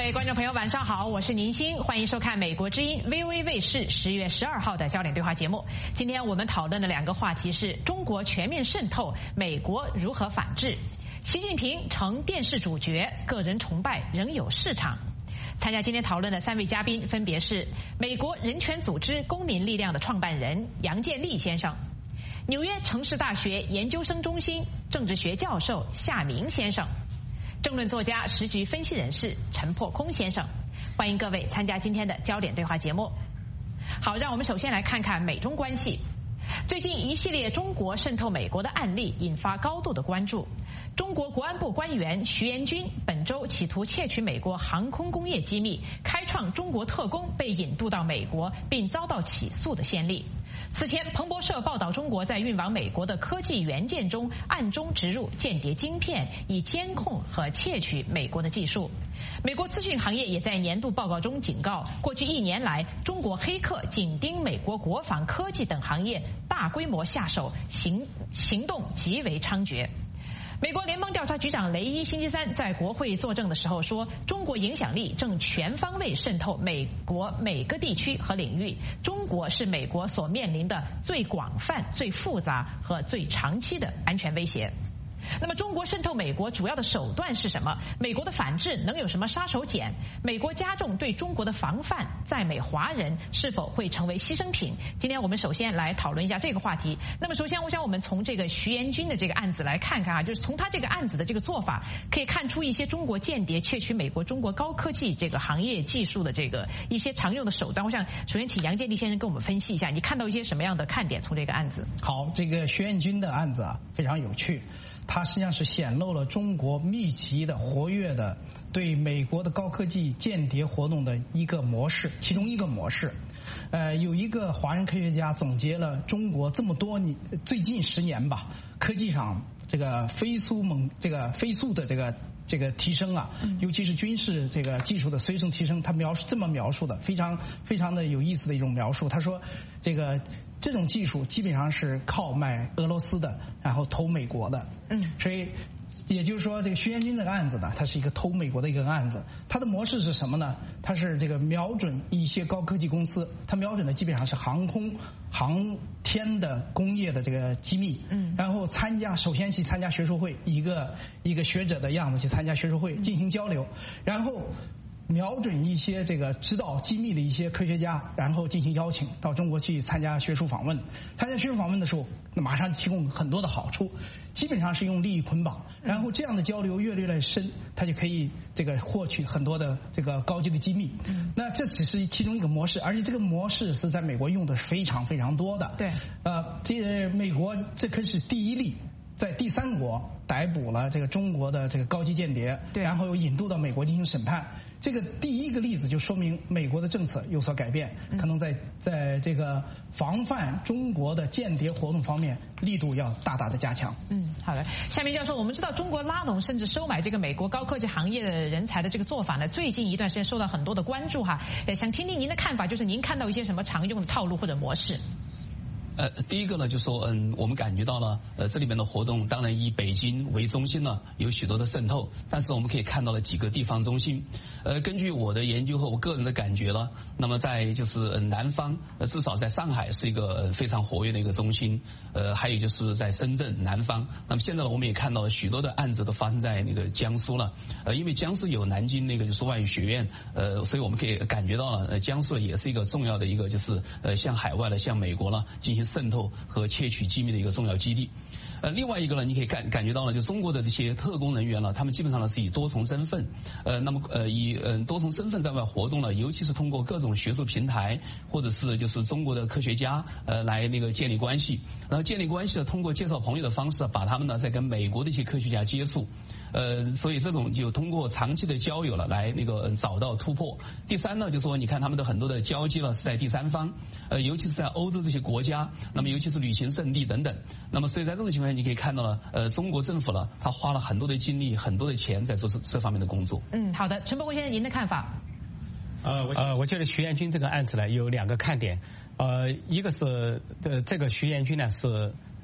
位观众朋友，晚上好，我是宁鑫，欢迎收看美国之音 VOA 卫视10月12号的焦点对话节目。今天我们讨论的两个话题是中国全面渗透，美国如何反制？习近平成电视主角，个人崇拜仍有市场。参加今天讨论的3位嘉宾分别是美国人权组织公民力量的创办人杨建立先生，纽约城市大学研究生中心政治学教授夏明先生，政论作家、时局分析人士陈破空先生。欢迎各位参加今天的焦点对话节目。好，让我们首先来看看美中关系。最近一系列中国渗透美国的案例引发高度的关注。中国国安部官员徐延军本周企图窃取美国航空工业机密，开创中国特工被引渡到美国并遭到起诉的先例。此前，彭博社报道中国在运往美国的科技元件中暗中植入间谍晶片，以监控和窃取美国的技术。美国资讯行业也在年度报告中警告，过去1年来，中国黑客紧盯美国国防科技等行业，大规模下手，行动极为猖獗。美国联邦调查局长雷伊星期三在国会作证的时候说，中国影响力正全方位渗透美国每个地区和领域，中国是美国所面临的最广泛、最复杂和最长期的安全威胁。那么中国渗透美国主要的手段是什么？美国的反制能有什么杀手锏？美国加重对中国的防范，在美华人是否会成为牺牲品？今天我们首先来讨论一下这个话题。那么首先我想我们从这个徐延军的这个案子来看看啊，就是从他这个案子的这个做法，可以看出一些中国间谍窃取美国中国高科技这个行业技术的这个一些常用的手段。我想首先请杨建立先生跟我们分析一下，你看到一些什么样的看点从这个案子？ 好，这个徐延军的案子啊非常有趣。它实际上是显露了中国密集的、活跃的对美国的高科技间谍活动的一个模式，其中一个模式。有一个华人科学家总结了中国这么多年，最近10年吧，科技上这个飞速的这个提升啊，尤其是军事这个技术的飞速提升，他这么描述的，非常非常的有意思的一种描述。他说，这种技术基本上是靠买俄罗斯的，然后投美国的。所以也就是说，这个徐延军这个案子呢，它是一个投美国的一个案子。它的模式是什么呢？它是这个瞄准一些高科技公司，它瞄准的基本上是航天的工业的这个机密。然后首先去参加学术会，一个学者的样子去参加学术会进行交流，然后瞄准一些这个知道机密的一些科学家，然后进行邀请到中国去参加学术访问。参加学术访问的时候，那马上提供很多的好处，基本上是用利益捆绑，然后这样的交流越来越深，他就可以获取很多的这个高级的机密。那这只是其中一个模式，而且这个模式是在美国用的是非常非常多的。对，美国这可是第一例。在第3国逮捕了这个中国的这个高级间谍，然后又引渡到美国进行审判。这个第一个例子就说明美国的政策有所改变，可能在这个防范中国的间谍活动方面力度要大大的加强。 好的，夏明教授，我们知道中国拉拢甚至收买这个美国高科技行业的人才的这个做法呢，最近一段时间受到很多的关注哈。想听听您的看法，就是您看到一些什么常用的套路或者模式？ 第一个呢，就说我们感觉到了这里面的活动，当然以北京为中心呢，有许多的渗透，但是我们可以看到了几个地方中心。根据我的研究和我个人的感觉呢，那么在就是南方，至少在上海是一个非常活跃的一个中心，还有就是在深圳南方。那么现在呢，我们也看到了许多的案子都发生在那个江苏了，因为江苏有南京那个就是外语学院，所以我们可以感觉到了，江苏也是一个重要的一个就是向海外的向美国呢进行渗透和窃取机密的一个重要基地。另外一个呢，你可以感觉到了，就中国的这些特工人员呢，他们基本上呢是以多重身份，那么以多重身份在外活动了，尤其是通过各种学术平台或者是就是中国的科学家来那个建立关系，然后建立关系呢，通过介绍朋友的方式把他们呢再跟美国的一些科学家接触，所以这种就通过长期的交友了来那个找到突破。第三呢，就说你看他们的很多的交接了是在第三方，尤其是在欧洲这些国家，那么尤其是旅行胜地等等。那么所以在这种情况下，你可以看到了，中国政府呢，他花了很多的精力、很多的钱在做这方面的工作。 好的，陈伯公先生，您的看法？ 我觉得徐延军这个案子呢有2个看点，一个是这个徐延军呢是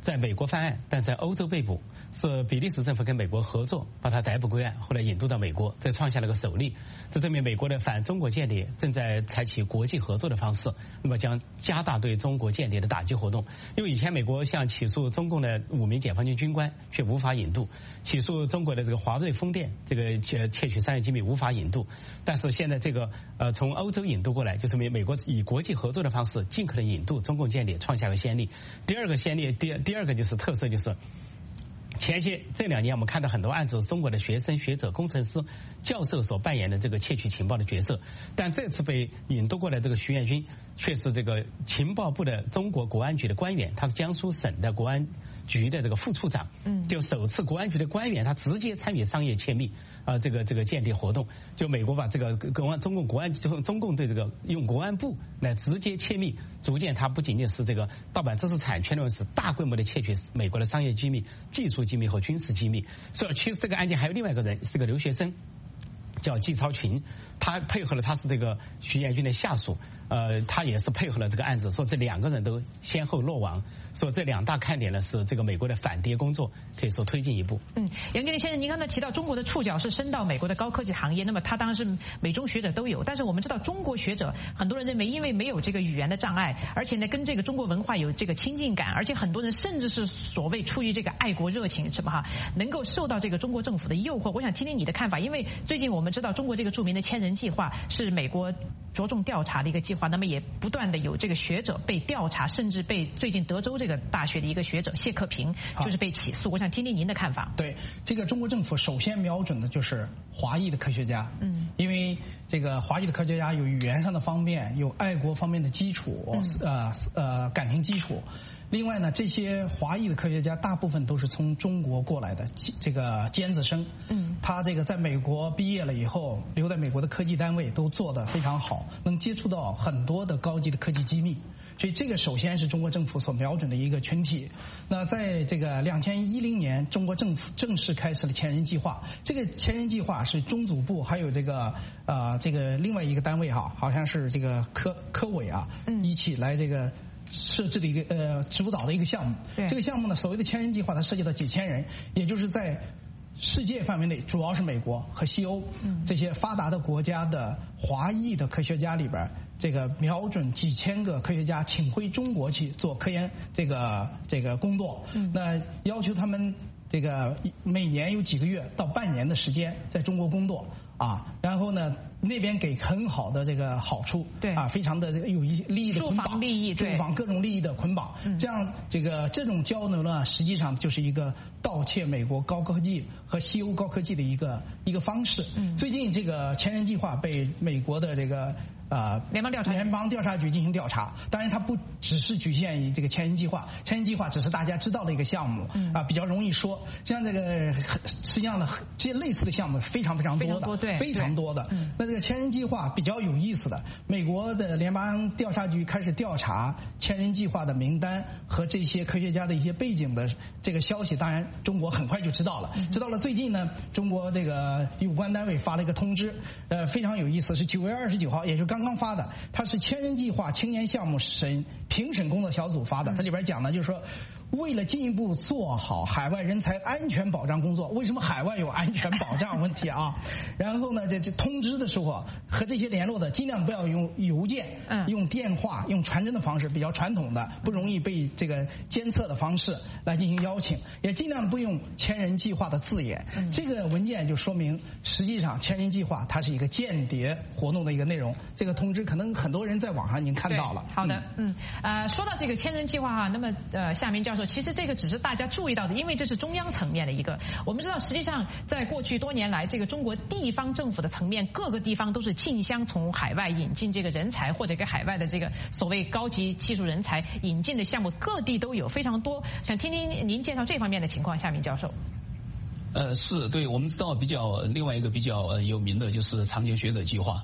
在美国犯案，但在欧洲被捕，是比利时政府跟美国合作把他逮捕归案，后来引渡到美国，这创下了个首例。这证明美国的反中国间谍正在采取国际合作的方式，那么将加大对中国间谍的打击活动。因为以前美国像起诉中共的5名解放军军官却无法引渡，起诉中国的这个华瑞风电这个窃取商业机密无法引渡，但是现在这个从欧洲引渡过来，就是美国以国际合作的方式尽可能引渡中共间谍，创下个先例。第二个先例，第二个就是特色，就是这2年我们看到很多案子，中国的学生、学者、工程师、教授所扮演的这个窃取情报的角色，但这次被引渡过来这个徐彦军却是这个情报部的中国国安局的官员，他是江苏省的国安局的这个副处长，就首次国安局的官员他直接参与商业窃密这个间谍活动，就美国把这个中共对这个用国安部来直接窃密，逐渐它不仅仅是这个盗版知识产权的问题，大规模的窃取美国的商业机密、技术机密和军事机密。所以其实这个案件还有另外一个人，是个留学生，叫季超群，他配合了，他是这个徐彦军的下属，他也是配合了这个案子，说这2个人都先后落网，说这2大看点呢是这个美国的反谍工作可以说推进一步。 杨建立先生，您刚才提到中国的触角是伸到美国的高科技行业，那么他当然是美中学者都有，但是我们知道中国学者很多人认为，因为没有这个语言的障碍，而且呢跟这个中国文化有这个亲近感，而且很多人甚至是所谓出于这个爱国热情什么能够受到这个中国政府的诱惑。我想听听你的看法，因为最近我们知道中国这个著名的千人计划是美国着重调查的一个计划，那么也不断的有这个学者被调查，甚至被最近德州这个大学的一个学者谢克平就是被起诉。我想听听您的看法。 对，这个中国政府首先瞄准的就是华裔的科学家，因为这个华裔的科学家有语言上的方面，有爱国方面的基础，感情基础。另外呢，这些华裔的科学家大部分都是从中国过来的这个尖子生，他这个在美国毕业了以后，留在美国的科技单位都做得非常好，能接触到很多的高级的科技机密，所以这个首先是中国政府所瞄准的一个群体。那在这个2010年，中国政府正式开始了千人计划。这个千人计划是中组部还有这个另外一个单位好像是这个科委一起来这个设置的一个主导的一个项目。这个项目呢，所谓的千人计划，它涉及到几千人，也就是在世界范围内，主要是美国和西欧这些发达的国家的华裔的科学家里边，这个瞄准几千个科学家，请回中国去做科研这个工作。那要求他们这个每年有几个月到半年的时间在中国工作然后呢，那边给很好的这个好处，非常的这个有利益的捆绑，住房各种利益的捆绑，这样这种交流呢，实际上就是一个盗窃美国高科技和西欧高科技的一个方式。最近这个千人计划被美国的这个联邦调查局进行调查，当然它不只是局限于这个千人计划，千人计划只是大家知道的一个项目比较容易说。像这个实际上呢，这些类似的项目非常多的，非常多的。那这个千人计划比较有意思的，美国的联邦调查局开始调查千人计划的名单和这些科学家的一些背景的这个消息，当然中国很快就知道了。最近呢，中国这个有关单位发了一个通知，非常有意思，是9月29号，也就刚刚发的，它是千人计划青年项目评审工作小组发的。它里边讲的就是说，为了进一步做好海外人才安全保障工作，为什么海外有安全保障问题然后呢，这通知的时候和这些联络的尽量不要用邮件，用电话、用传真的方式，比较传统的不容易被这个监测的方式来进行邀请，也尽量不用千人计划的字眼。这个文件就说明，实际上千人计划它是一个间谍活动的一个内容。这个通知可能很多人在网上已经看到了。 好的，说到这个千人计划那么夏明教授，其实这个只是大家注意到的，因为这是中央层面的一个。我们知道，实际上在过去多年来，这个中国地方政府的层面，各个地方都是竞相从海外引进这个人才，或者给海外的这个所谓高级技术人才引进的项目，各地都有非常多。想听听您介绍这方面的情况，夏明教授。 是对，我们知道另外一个比较有名的就是长久学者计划。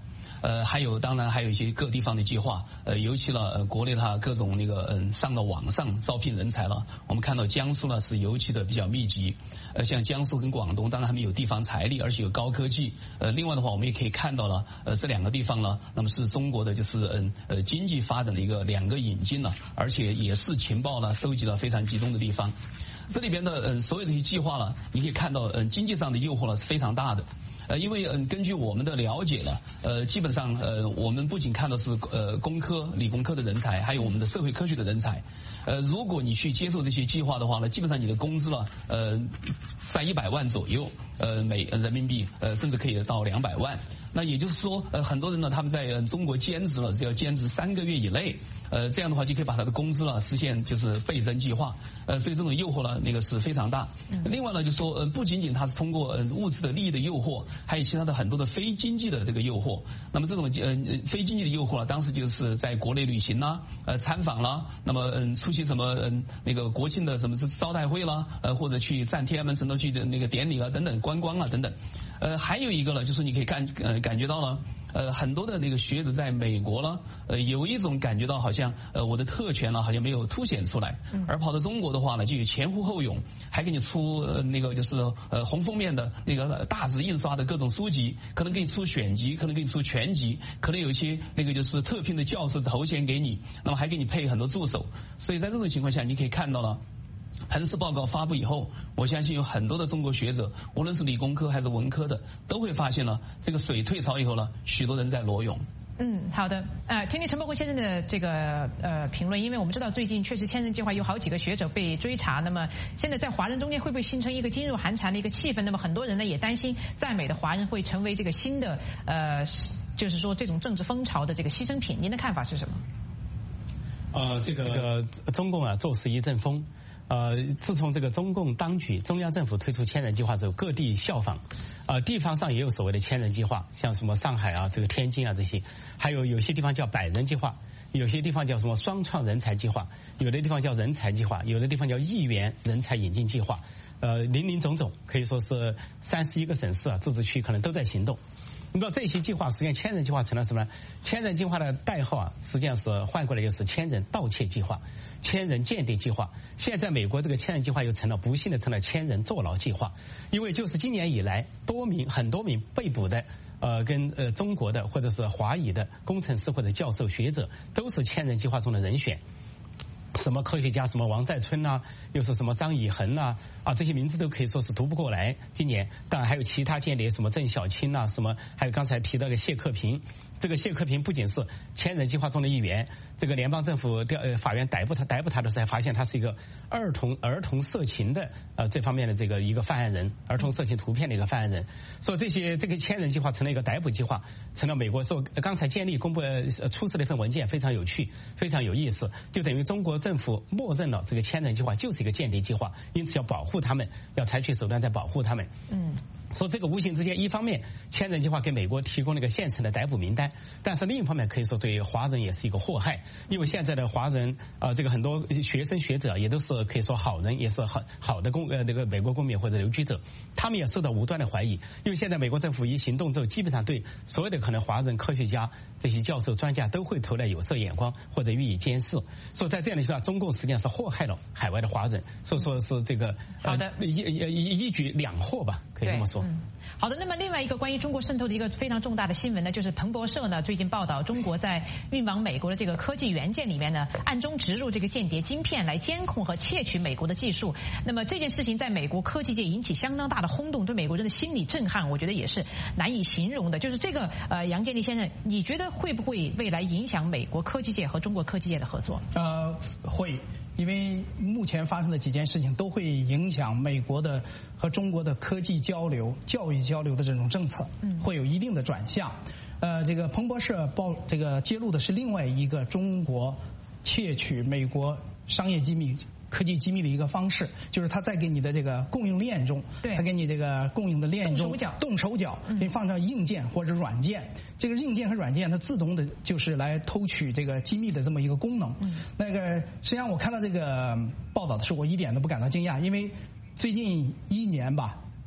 还有当然还有一些各地方的计划，尤其呢国内它各种那个上到网上招聘人才了，我们看到江苏呢是尤其的比较密集，像江苏跟广东，当然他们有地方财力，而且有高科技，另外的话我们也可以看到了，这两个地方呢，那么是中国的就是经济发展的两个引进了，而且也是情报呢收集了非常集中的地方。这里边的所有的一些计划呢，你可以看到经济上的诱惑呢是非常大的。因为根据我们的了解呢，基本上我们不仅看到是工科、理工科的人才，还有我们的社会科学的人才。如果你去接受这些计划的话呢，基本上你的工资呢，在100万左右，每人民币，甚至可以到200万。那也就是说，很多人呢，他们在中国兼职了，只要兼职3个月以内，这样的话就可以把他的工资呢实现就是倍增计划。所以这种诱惑呢，那个是非常大。另外呢，就说不仅仅它是通过物质的利益的诱惑，还有其他的很多的非经济的这个诱惑。那么这种非经济的诱惑呢，当时就是在国内旅行啦，参访啦，那么出席什么那个国庆的什么招待会啦，或者去占天安门城楼去的那个典礼啦等等，观光啦等等。还有一个呢，就是你可以感觉到了。很多的那个学者在美国呢，有一种感觉到好像我的特权呢好像没有凸显出来，而跑到中国的话呢，就有前呼后拥，还给你出那个就是红封面的那个大纸印刷的各种书籍，可能给你出选集，可能给你出全集，可能有一些那个就是特聘的教授头衔给你，那么还给你配很多助手，所以在这种情况下，你可以看到了。彭斯报告发布以后，我相信有很多的中国学者，无论是理工科还是文科的，都会发现了这个水退潮以后呢，许多人在裸泳。 好的。听听陈伯辉先生的这个评论，因为我们知道最近确实千人计划有好几个学者被追查，那么现在在华人中间会不会形成一个噤若寒蝉的一个气氛？那么很多人呢也担心在美的华人会成为这个新的就是说这种政治风潮的这个牺牲品。您的看法是什么？ 这个中共啊做事一阵风。自从这个中共当局、中央政府推出千人计划之后，各地效仿，地方上也有所谓的千人计划，像什么上海啊、这个天津啊这些，还有些地方叫100人计划，有些地方叫什么双创人才计划，有的地方叫人才计划，有的地方叫1元人才引进计划，林林总总，可以说是31个省市啊、自治区可能都在行动。你知道这些计划，实际上千人计划成了什么呢？千人计划的代号啊，实际上是换过来就是千人盗窃计划、千人间谍计划。现在美国这个千人计划又不幸的成了千人坐牢计划，因为就是今年以来很多名被捕的跟中国的或者是华裔的工程师或者教授学者都是千人计划中的人选。什么科学家，什么王在春呐，又是什么张以恒呐，这些名字都可以说是读不过来。今年当然还有其他间谍，什么郑小青呐，什么还有刚才提到的谢克平。这个谢克平不仅是千人计划中的一员，这个联邦政府法院逮捕他的时候，还发现他是一个儿童色情的这方面的这个一个犯案人，儿童色情图片的一个犯案人。所以这个千人计划成了一个逮捕计划，成了美国刚才建立公布出示的一份文件，非常有趣，非常有意思，就等于中国政府默认了这个千人计划就是一个间谍计划，因此要保护他们，要采取手段在保护他们。说这个无形之间，一方面千人计划给美国提供了一个现成的逮捕名单，但是另一方面可以说对华人也是一个祸害，因为现在的华人这个很多学生学者也都是可以说好人，也是好的那个美国公民或者留居者，他们也受到无端的怀疑，因为现在美国政府一行动之后，基本上对所有的可能华人科学家、这些教授专家都会投来有色眼光或者予以监视，所以在这样的情况下，中共实际上是祸害了海外的华人，所以说是这个好的一举两祸吧，可以这么说。 好的，那么另外一个关于中国渗透的一个非常重大的新闻呢，就是彭博社呢最近报道，中国在运往美国的这个科技元件里面呢，暗中植入这个间谍晶片来监控和窃取美国的技术。那么这件事情在美国科技界引起相当大的轰动，对美国人的心理震撼，我觉得也是难以形容的。就是这个杨建立先生，你觉得会不会未来影响美国科技界和中国科技界的合作？ 会。因为目前发生的几件事情都会影响美国的和中国的科技交流、教育交流的这种政策，会有一定的转向。这个彭博社这个揭露的是另外一个中国窃取美国商业机密、科技机密的一个方式，就是他在给你的这个供应链中，他给你这个供应的链中动手脚，给你放上硬件或者软件。这个硬件和软件它自动的就是来偷取这个机密的这么一个功能。那个实际上我看到这个报道的时候，我一点都不感到惊讶，因为最近1年吧，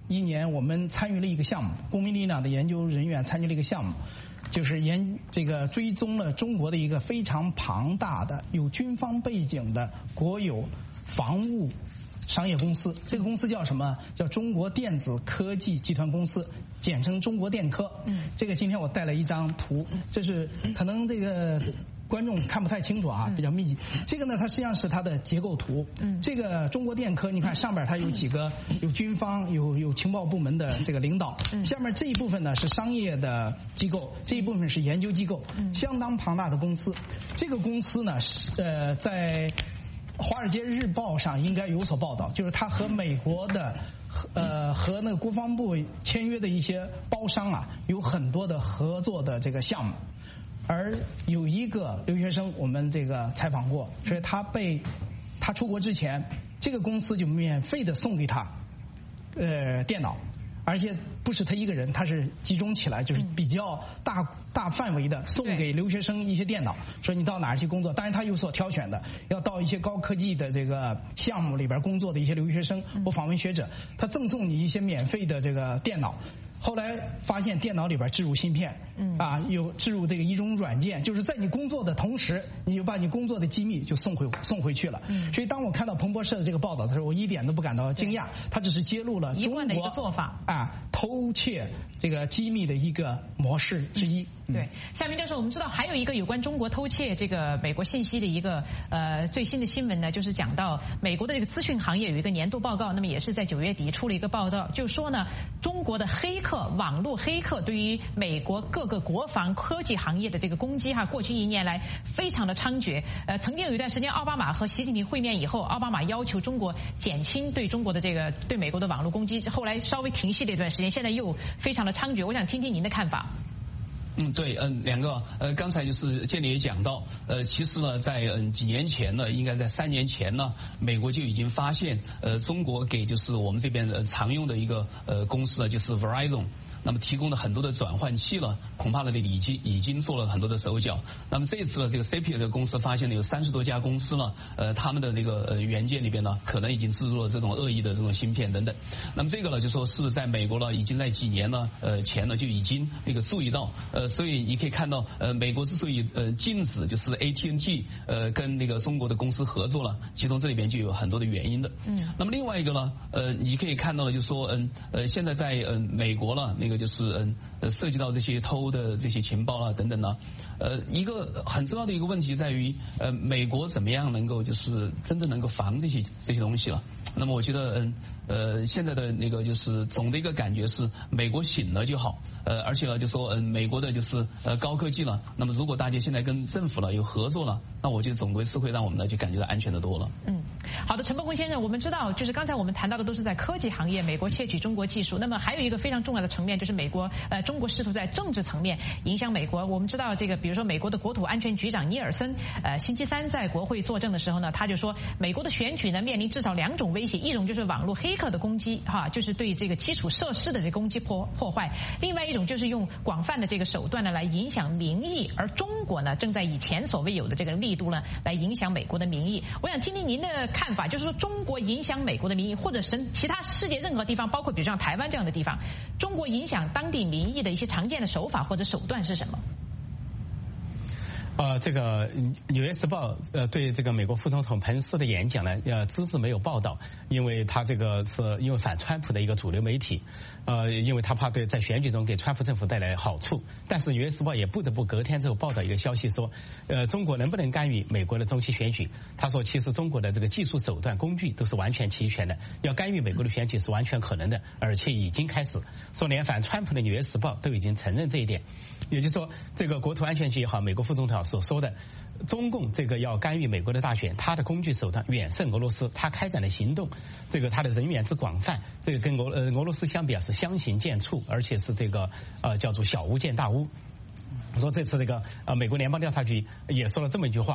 年，我们参与了一个项目，公民力量的研究人员参与了一个项目，就是追踪了中国的一个非常庞大的有军方背景的国有防务商业公司。这个公司叫什么？叫中国电子科技集团公司，简称中国电科。这个今天我带了一张图，这是可能这个观众看不太清楚啊，比较密集。这个呢，它实际上是它的结构图。这个中国电科，你看上边它有几个，有军方，有情报部门的这个领导。下面这一部分呢是商业的机构，这一部分是研究机构，相当庞大的公司。这个公司呢，在《华尔街日报》上应该有所报道，就是它和美国的和那个国防部签约的一些包商啊，有很多的合作的这个项目。而有一个留学生，我们这个采访过，所以他出国之前，这个公司就免费的送给他电脑，而且不是他一个人，他是集中起来，就是比较大范围的送给留学生一些电脑，说你到哪儿去工作，当然他有所挑选的，要到一些高科技的这个项目里边工作的一些留学生或访问学者，他赠送你一些免费的这个电脑。后来发现电脑里边置入芯片，有置入这个一种软件，就是在你工作的同时，你就把你工作的机密就送回去了。所以当我看到彭博社的这个报道的时候，我一点都不感到惊讶，他只是揭露了中国的一个做法偷窃这个机密的一个模式之一。 对，下面就是我们知道还有一个有关中国偷窃这个美国信息的一个最新的新闻呢，就是讲到美国的这个资讯行业有一个年度报告，那么也是在9月底出了一个报道，就说呢，中国的网络黑客对于美国各个国防科技行业的这个攻击过去1年来非常的猖獗。曾经有一段时间，奥巴马和习近平会面以后，奥巴马要求中国减轻对中国的对美国的网络攻击，后来稍微停息了一段时间，现在又非常的猖獗。我想听听您的看法。 对，两个，刚才就是建立也讲到，其实呢，在几年前呢，应该在3年前呢，美国就已经发现，中国给就是我们这边常用的一个公司呢，就是 Verizon。那么提供了很多的转换器了，恐怕呢已经做了很多的手脚。那么这次呢，这个 CP 这个公司发现呢有30多家公司呢，他们的那个元件里边呢，可能已经植入了这种恶意的这种芯片等等。那么这个呢，就说是在美国呢，已经在几年呢前呢就已经那个注意到，所以你可以看到，美国之所以禁止就是 AT&T 跟那个中国的公司合作了，其中这里边就有很多的原因的。那么另外一个呢，你可以看到的就是说，现在在美国了那个。就是涉及到这些偷的这些情报啊等等呢，一个很重要的一个问题在于，美国怎么样能够就是真正能够防这些东西了？那么我觉得，现在的那个就是总的一个感觉是，美国醒了就好，而且呢就说，美国的就是高科技了。那么如果大家现在跟政府了有合作了，那我觉得总归是会让我们呢就感觉到安全的多了。 好的，陈伯宏先生，我们知道就是刚才我们谈到的都是在科技行业，美国窃取中国技术。那么还有一个非常重要的层面，就是中国试图在政治层面影响美国。我们知道这个，比如说美国的国土安全局长尼尔森，星期三在国会作证的时候呢，他就说，美国的选举呢面临至少2种威胁，一种就是网络黑客的攻击，就是对这个基础设施的这个攻击破坏；另外一种就是用广泛的这个手段呢来影响民意，而中国呢正在以前所未有的这个力度呢来影响美国的民意。我想听听您的看法，就是说中国影响美国的民意，或者是其他世界任何地方，包括比如像台湾这样的地方，中国影响当地民意的一些常见的手法或者手段是什么？ 这个《纽约时报》对这个美国副总统彭斯的演讲呢，只字没有报道，因为他这个是因为反川普的一个主流媒体，因为他怕在选举中给川普政府带来好处。但是《纽约时报》也不得不隔天之后报道一个消息说，中国能不能干预美国的中期选举？他说，其实中国的这个技术手段、工具都是完全齐全的，要干预美国的选举是完全可能的，而且已经开始。说连反川普的《纽约时报》都已经承认这一点，也就是说，这个国土安全局也好，美国副总统所说的中共这个要干预美国的大选，他的工具手段远胜俄罗斯，他开展的行动，这个他的人员之广泛，这个跟俄罗斯相比是相形见绌，而且是这个叫做小巫见大巫。说这次这个美国联邦调查局也说了这么一句话，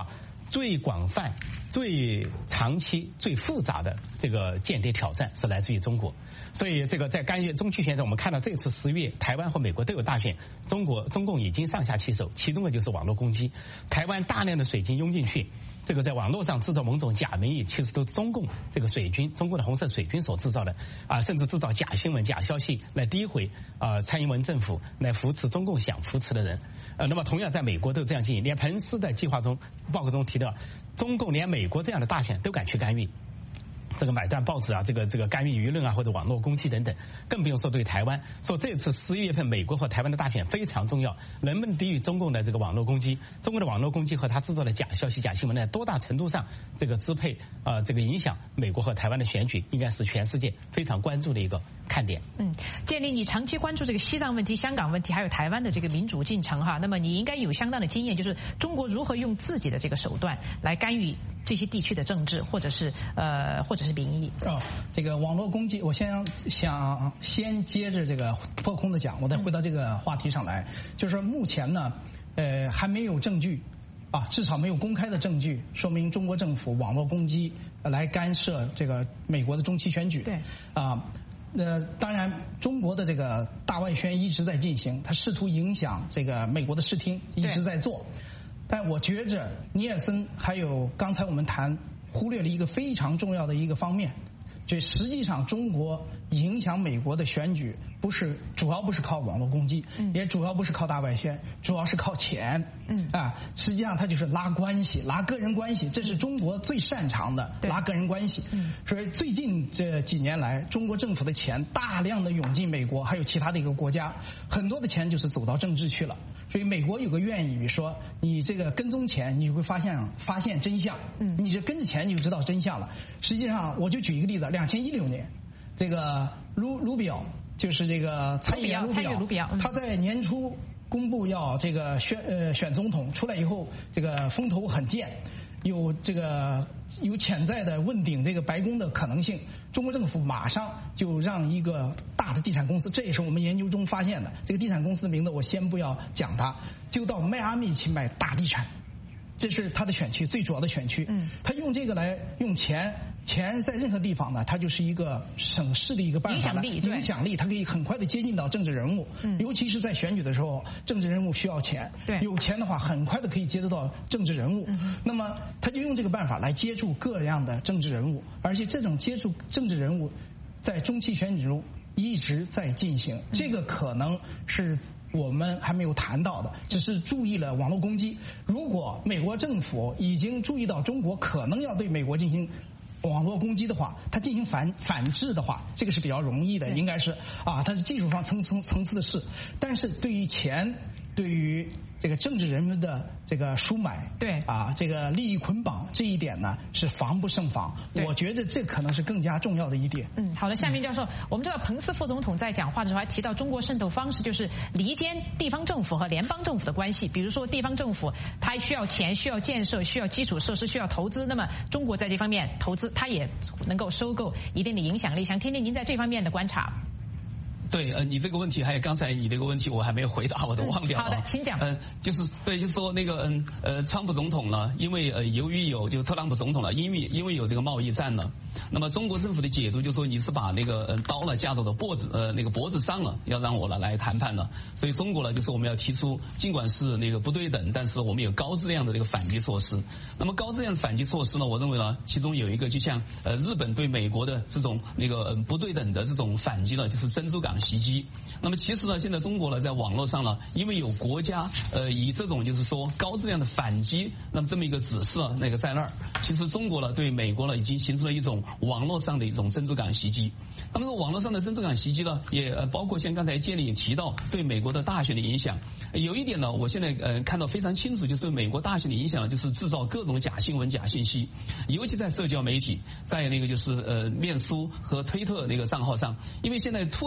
最广泛、最长期、最复杂的这个间谍挑战是来自于中国。所以这个在干预中期选举，我们看到这次10月，台湾和美国都有大选，中共已经上下其手，其中的就是网络攻击，台湾大量的水军涌进去。这个在网络上制造某种假民意，其实都是中共这个水军，中共的红色水军所制造的甚至制造假新闻、假消息来诋毁蔡英文政府，来扶持中共想扶持的人。那么同样在美国都这样进行，连彭斯的计划中报告中提到，中共连美国这样的大选都敢去干预。这个买断报纸这个干预舆论或者网络攻击等等，更不用说对台湾。说这次11月份美国和台湾的大选非常重要，能不能抵御中共的这个网络攻击？中国的网络攻击和他制造的假消息、假新闻呢，多大程度上这个支配这个影响美国和台湾的选举，应该是全世界非常关注的一个看点。 建立你长期关注这个西藏问题、香港问题，还有台湾的这个民主进程那么你应该有相当的经验，就是中国如何用自己的这个手段来干预这些地区的政治，或者是民意。 这个网络攻击，我想先接着这个破空的讲，我再回到这个话题上来，就是说目前呢，还没有证据。至少没有公开的证据说明中国政府网络攻击来干涉这个美国的中期选举。 对。 当然，中国的这个大外宣一直在进行，他试图影响这个美国的视听，一直在做。但我觉着尼尔森还有刚才我们忽略了一个非常重要的一个方面，就实际上中国影响美国的选举主要不是靠网络攻击，也主要不是靠大外宣，主要是靠钱。实际上它就是拉关系，拉个人关系，这是中国最擅长的，拉个人关系。所以最近这几年来，中国政府的钱大量的涌进美国，还有其他的一个国家，很多的钱就是走到政治去了。所以美国有个谚语说，你这个跟踪钱，你会发现真相。你这跟着钱你就知道真相了。实际上，我就举一个例子，2016年，这个卢比奥。就是这个参议员卢比奥，他在年初公布要这个选总统，出来以后，这个风头很健，有潜在的问鼎这个白宫的可能性。中国政府马上就让一个大的地产公司，这也是我们研究中发现的，这个地产公司的名字我先不要讲它，就到迈阿密去买大地产，这是他的选区，最主要的选区。他用这个来用钱在任何地方呢，它就是一个省市的一个办法，影响力，它可以很快的接近到政治人物，尤其是在选举的时候，政治人物需要钱，有钱的话，很快的可以接触到政治人物。那么他就用这个办法来接触各样的政治人物，而且这种接触政治人物，在中期选举中一直在进行，这个可能是我们还没有谈到的，只是注意了网络攻击。如果美国政府已经注意到中国可能要对美国进行网络攻击的话，它进行反制的话，这个是比较容易的，应该是它是技术上层次的事。但是对于钱，对于这个政治人物的这个赎买，这个利益捆绑，这一点呢是防不胜防。我觉得这可能是更加重要的一点。 好的，夏明教授，我们知道彭斯副总统在讲话的时候还提到中国渗透方式就是离间地方政府和联邦政府的关系，比如说地方政府它需要钱、需要建设、需要基础设施、需要投资，那么中国在这方面投资，它也能够收购一定的影响力。想听听您在这方面的观察。 对，你这个问题还有刚才你这个问题我还没有回答，我都忘掉了。 好的，请讲。 就是说那个川普总统呢，因为由于有就特朗普总统了，因为有这个贸易战了，那么中国政府的解读就说你是把那个刀呢架到了脖子上了，要让我来谈判了。所以中国呢就是我们要提出，尽管是那个不对等，但是我们有高质量的这个反击措施。那么高质量的反击措施呢，我认为呢，其中有一个就像日本对美国的这种那个不对等的这种反击呢，就是珍珠港袭击。那么其实呢，现在中国呢在网络上呢，因为有国家以这种就是说高质量的反击，那么这么一个指示那个在那儿，其实中国呢对美国呢已经形成了一种网络上的一种珍珠港袭击。那么这个网络上的珍珠港袭击呢，也包括像刚才建立也提到对美国的大选的影响。有一点呢，我现在看到非常清楚，就是对美国大选的影响，就是制造各种假新闻、假信息，尤其在社交媒体，在那个就是面书和推特那个账号上，因为现在突然我们感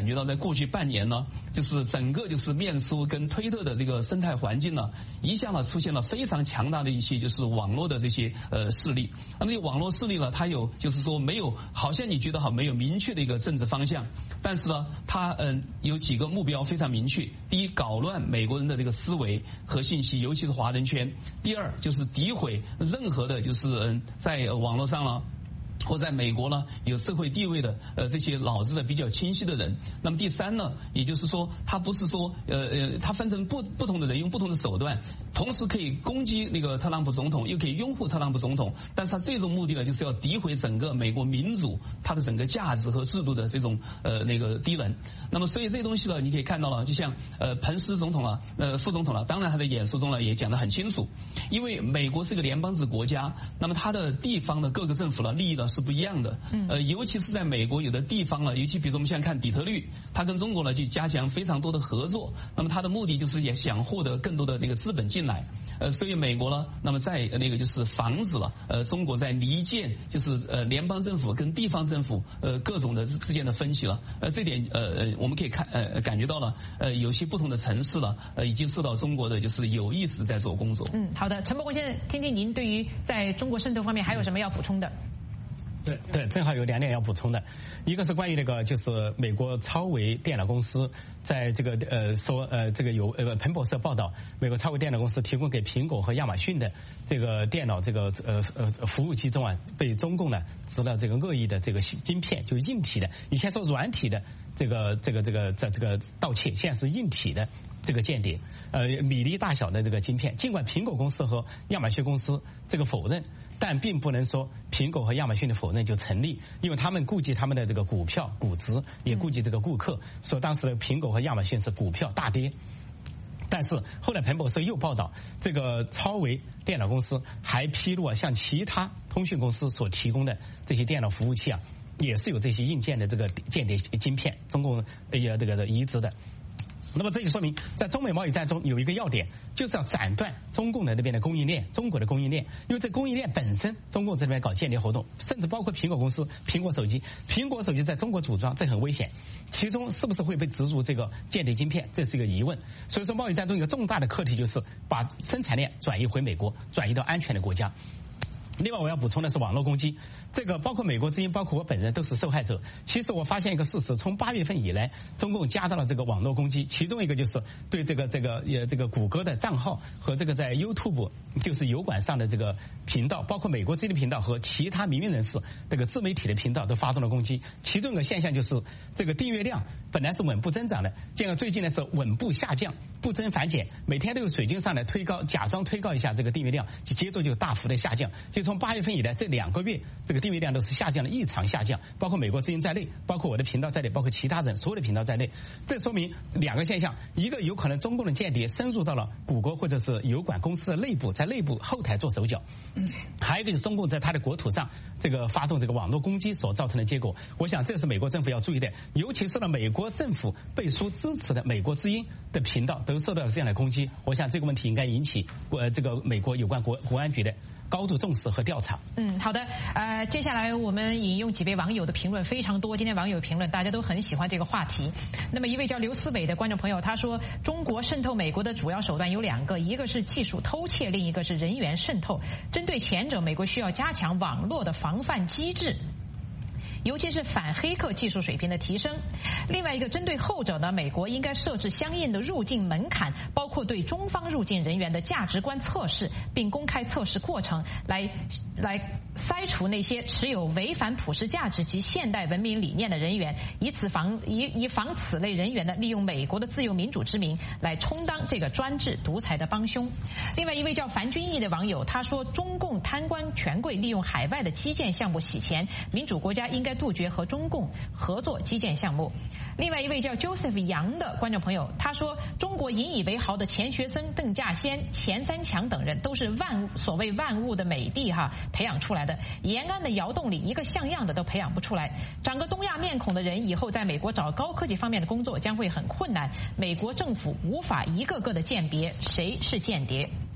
感觉到在过去半年呢，就是整个就是面书跟推特的这个生态环境呢，一下呢出现了非常强大的一些就是网络的这些势力。那么这个网络势力呢，它有就是说没有，好像你觉得没有明确的一个政治方向，但是呢，它有几个目标非常明确。第一，搞乱美国人的这个思维和信息，尤其是华人圈；第二，就是诋毁任何的就是在网络上呢，或在美国呢有社会地位的这些脑子的比较清晰的人。那么第三呢，也就是说他不是说他分成不同的人用不同的手段，同时可以攻击那个特朗普总统，又可以拥护特朗普总统，但是他最终目的呢就是要诋毁整个美国民主它的整个价值和制度的这种那个低能。那么所以这些东西呢，你可以看到了，就像彭斯总统啊副总统了，当然他的演说中呢也讲得很清楚，因为美国是个联邦制国家，那么它的地方的各个政府呢利益呢是不一样的，尤其是在美国有的地方呢，尤其比如说我们现在看底特律，它跟中国呢就加强非常多的合作，那么它的目的就是也想获得更多的那个资本进来，所以美国呢，那么在那个就是防止了中国在离间就是联邦政府跟地方政府各种的之间的分歧了，这点我们可以感觉到了有些不同的城市了已经受到中国的就是有意识在做工作。 好的，陈伯公先生，听听您对于在中国渗透方面还有什么要补充的？ 对，正好有2点要补充的，一个是关于那个就是美国超微电脑公司在这个说这个有彭博社报道，美国超微电脑公司提供给苹果和亚马逊的这个电脑这个服务器中啊，被中共呢植了这个恶意的这个晶片，就硬体的，以前说软体的这个盗窃，现在是硬体的这个间谍，米粒大小的这个晶片，尽管苹果公司和亚马逊公司这个否认，但并不能说苹果和亚马逊的否认就成立，因为他们顾及他们的这个股票估值，也顾及这个顾客，说当时的苹果和亚马逊是股票大跌。但是后来彭博社又报道，这个超微电脑公司还披露向其他通讯公司所提供的这些电脑服务器啊，也是有这些硬件的这个间谍晶片，中共这个移植的。那么这就说明，在中美贸易战中有一个要点，就是要斩断中共的那边的供应链，中国的供应链，因为这供应链本身，中共这边搞间谍活动，甚至包括苹果公司、苹果手机在中国组装，这很危险，其中是不是会被植入这个间谍晶片，这是一个疑问。所以说，贸易战中一个重大的课题就是把生产链转移回美国，转移到安全的国家。另外我要补充的是网络攻击，这个包括美国之音，包括我本人都是受害者。其实我发现一个事实，从8月份以来，中共加大了这个网络攻击，其中一个就是对这个谷歌的账号和这个在 YouTube 就是油管上的这个频道，包括美国之音的频道和其他民营人士这个自媒体的频道都发动了攻击。其中一个现象就是这个订阅量本来是稳步增长的，结果最近呢是稳步下降，不增反减，每天都有水军上来推高，假装推高一下这个订阅量，接着就大幅的下降。就从8月份以来，这2个月这个订阅量都是下降的异常下降，包括美国之音在内，包括我的频道在内，包括其他人所有的频道在内。这说明2个现象，一个有可能中共的间谍深入到了谷歌或者是油管公司的内部，在内部后台做手脚，还有一个就是中共在他的国土上这个发动这个网络攻击所造成的结果。我想这是美国政府要注意的，尤其是呢美国政府背书支持的美国之音的频道都受到了这样的攻击。我想这个问题应该引起这个美国有关国安局的高度重视和调查。 好的，接下来我们引用几位网友的评论，非常多。今天网友评论大家都很喜欢这个话题。那么一位叫刘思伟的观众朋友他说，中国渗透美国的主要手段有2个，一个是技术偷窃，另一个是人员渗透。针对前者，美国需要加强网络的防范机制，尤其是反黑客技术水平的提升。另外一个针对后者呢，美国应该设置相应的入境门槛，包括对中方入境人员的价值观测试，并公开测试过程，来筛除那些持有违反普世价值及现代文明理念的人员，以防此类人员呢利用美国的自由民主之名来充当这个专制独裁的帮凶。另外一位叫樊君毅的网友他说，中共贪官权贵利用海外的基建项目洗钱，民主国家应该杜绝和中共合作基建项目。另外一位叫 Joseph 杨的观众朋友他说，中国引以为豪的钱学森、邓稼先、钱三强等人都是所谓万物的美帝培养出来的，延安的窑洞里一个像样的都培养不出来。长个东亚面孔的人以后在美国找高科技方面的工作将会很困难，美国政府无法一个个的鉴别谁是间谍。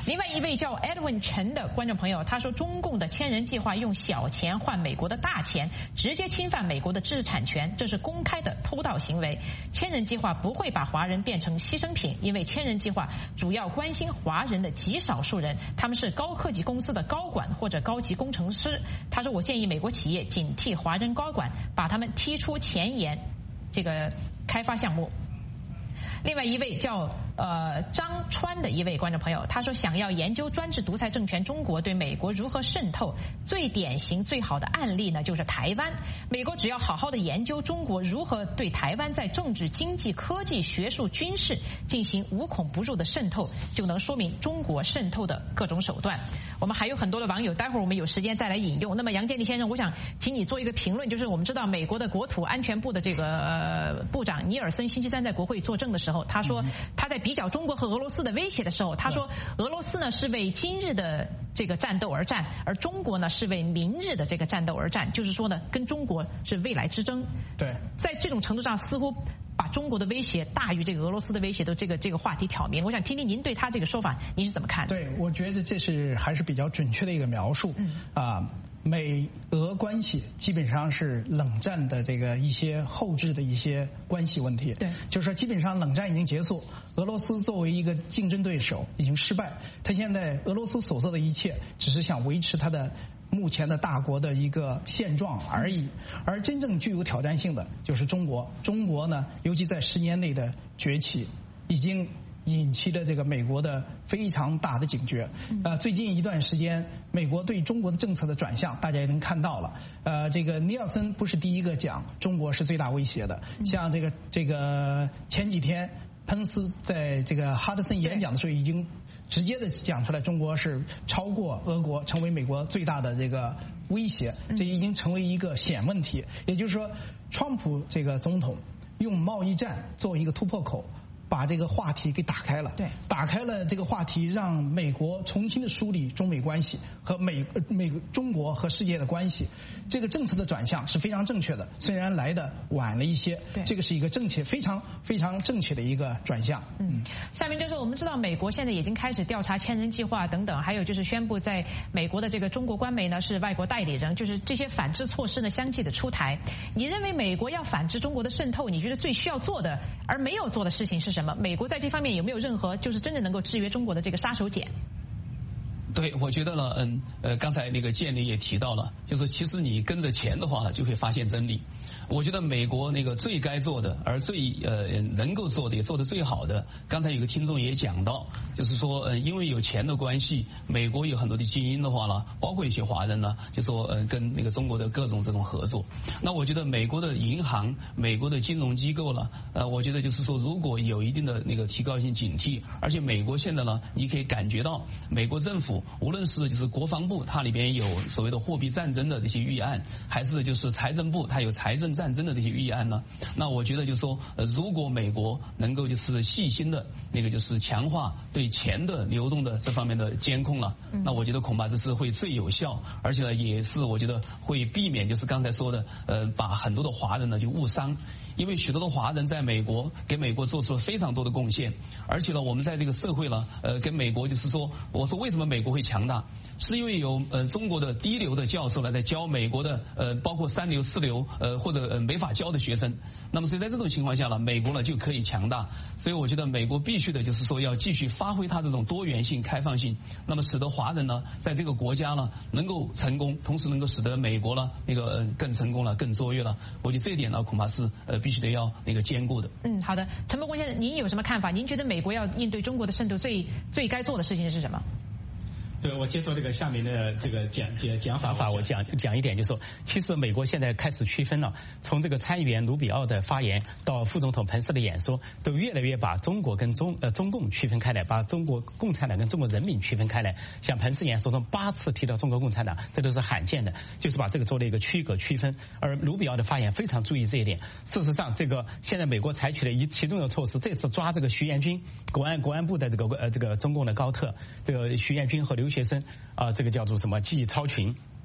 另外一位叫 Edwin 陈的观众朋友，他说中共的千人计划用小钱换美国的大钱，直接侵犯美国的知识产权，这是公开的偷盗行为。千人计划不会把华人变成牺牲品，因为千人计划主要关心华人的极少数人，他们是高科技公司的高管或者高级工程师。他说我建议美国企业警惕华人高管，把他们踢出前沿这个开发项目。另外一位叫张川的一位观众朋友，他说想要研究专制独裁政权中国对美国如何渗透，最典型最好的案例呢就是台湾。美国只要好好的研究中国如何对台湾在政治、经济、科技、学术、军事进行无孔不入的渗透，就能说明中国渗透的各种手段。我们还有很多的网友，待会儿我们有时间再来引用。那么杨建立先生，我想请你做一个评论，就是我们知道美国的国土安全部的这个部长尼尔森星期三在国会作证的时候，他说他在比较中国和俄罗斯的威胁的时候，他说俄罗斯呢是为今日的这个战斗而战，而中国呢是为明日的这个战斗而战，就是说呢跟中国是未来之争。 对， 在这种程度上似乎把中国的威胁大于这个俄罗斯的威胁的这个话题挑明。我想听听您对他这个说法您是怎么看的？ 对，我觉得这是还是比较准确的一个描述。美俄关系基本上是冷战的这个一些后置的一些关系问题。 对， 就是说基本上冷战已经结束，俄罗斯作为一个竞争对手已经失败，他现在俄罗斯所做的一切只是想维持他的目前的大国的一个现状而已，而真正具有挑战性的就是中国。中国呢，尤其在10年内的崛起，已经引起了这个美国的非常大的警觉。最近一段时间，美国对中国的政策的转向，大家也能看到了。这个尼尔森不是第一个讲中国是最大威胁的，像这个前几天彭斯在这个哈德森演讲的时候，已经直接的讲出来，中国是超过俄国，成为美国最大的这个威胁，这已经成为一个显问题。也就是说，川普这个总统用贸易战作为一个突破口，把这个话题给打开了。 对， 打开了这个话题，让美国重新的梳理中美关系和中国和世界的关系。这个政策的转向是非常正确的，虽然来的晚了一些，这个是一个非常非常正确的一个转向。 下面就是我们知道美国现在已经开始调查千人计划等等，还有就是宣布在美国的这个中国官媒呢是外国代理人，就是这些反制措施呢相继的出台。你认为美国要反制中国的渗透，你觉得最需要做的而没有做的事情是什么？美国在这方面有没有任何就是真正能够制约中国的这个杀手锏？ 对，我觉得呢，刚才那个建立也提到了，就是其实你跟着钱的话呢，就会发现真理。我觉得美国那个最该做的，而最能够做的，也做得最好的，刚才有个听众也讲到，就是说因为有钱的关系，美国有很多的精英的话呢，包括一些华人呢，就说跟那个中国的各种这种合作。那我觉得美国的银行、美国的金融机构呢，我觉得就是说，如果有一定的那个提高性警惕，而且美国现在呢，你可以感觉到美国政府无论是就是国防部，它里边有所谓的货币战争的这些预案，还是就是财政部它有财政战争的这些预案呢，那我觉得就是说，如果美国能够就是细心的那个就是强化对钱的流动的这方面的监控了，那我觉得恐怕这是会最有效，而且呢也是我觉得会避免就是刚才说的把很多的华人呢就误伤。因为许多的华人在美国给美国做出了非常多的贡献，而且呢，我们在这个社会呢，跟美国就是说，我说为什么美国会强大，是因为有中国的第一流的教授呢在教美国的包括3流4流或者没法教的学生，那么所以在这种情况下呢，美国呢就可以强大。所以我觉得美国必须的就是说要继续发挥它这种多元性、开放性，那么使得华人呢在这个国家呢能够成功，同时能够使得美国呢那个更成功了、更卓越了。我觉得这一点呢恐怕是必须得要那个兼顾的。 好的，陈伯公先生，您有什么看法？您觉得美国要应对中国的渗透最该做的事情是什么？ 对，我接受这个夏明的这个讲法，我讲一点，就是说，其实美国现在开始区分了，从这个参议员卢比奥的发言到副总统彭斯的演说，都越来越把中国跟中共区分开来，把中国共产党跟中国人民区分开来。像彭斯演说中8次提到中国共产党，这都是罕见的，就是把这个做了一个区隔区分。而卢比奥的发言非常注意这一点。事实上，这个现在美国采取了其中的措施，这次抓这个徐延军，国安部的这个中共的高特，这个徐延军和留学生这个叫做什么记忆超群。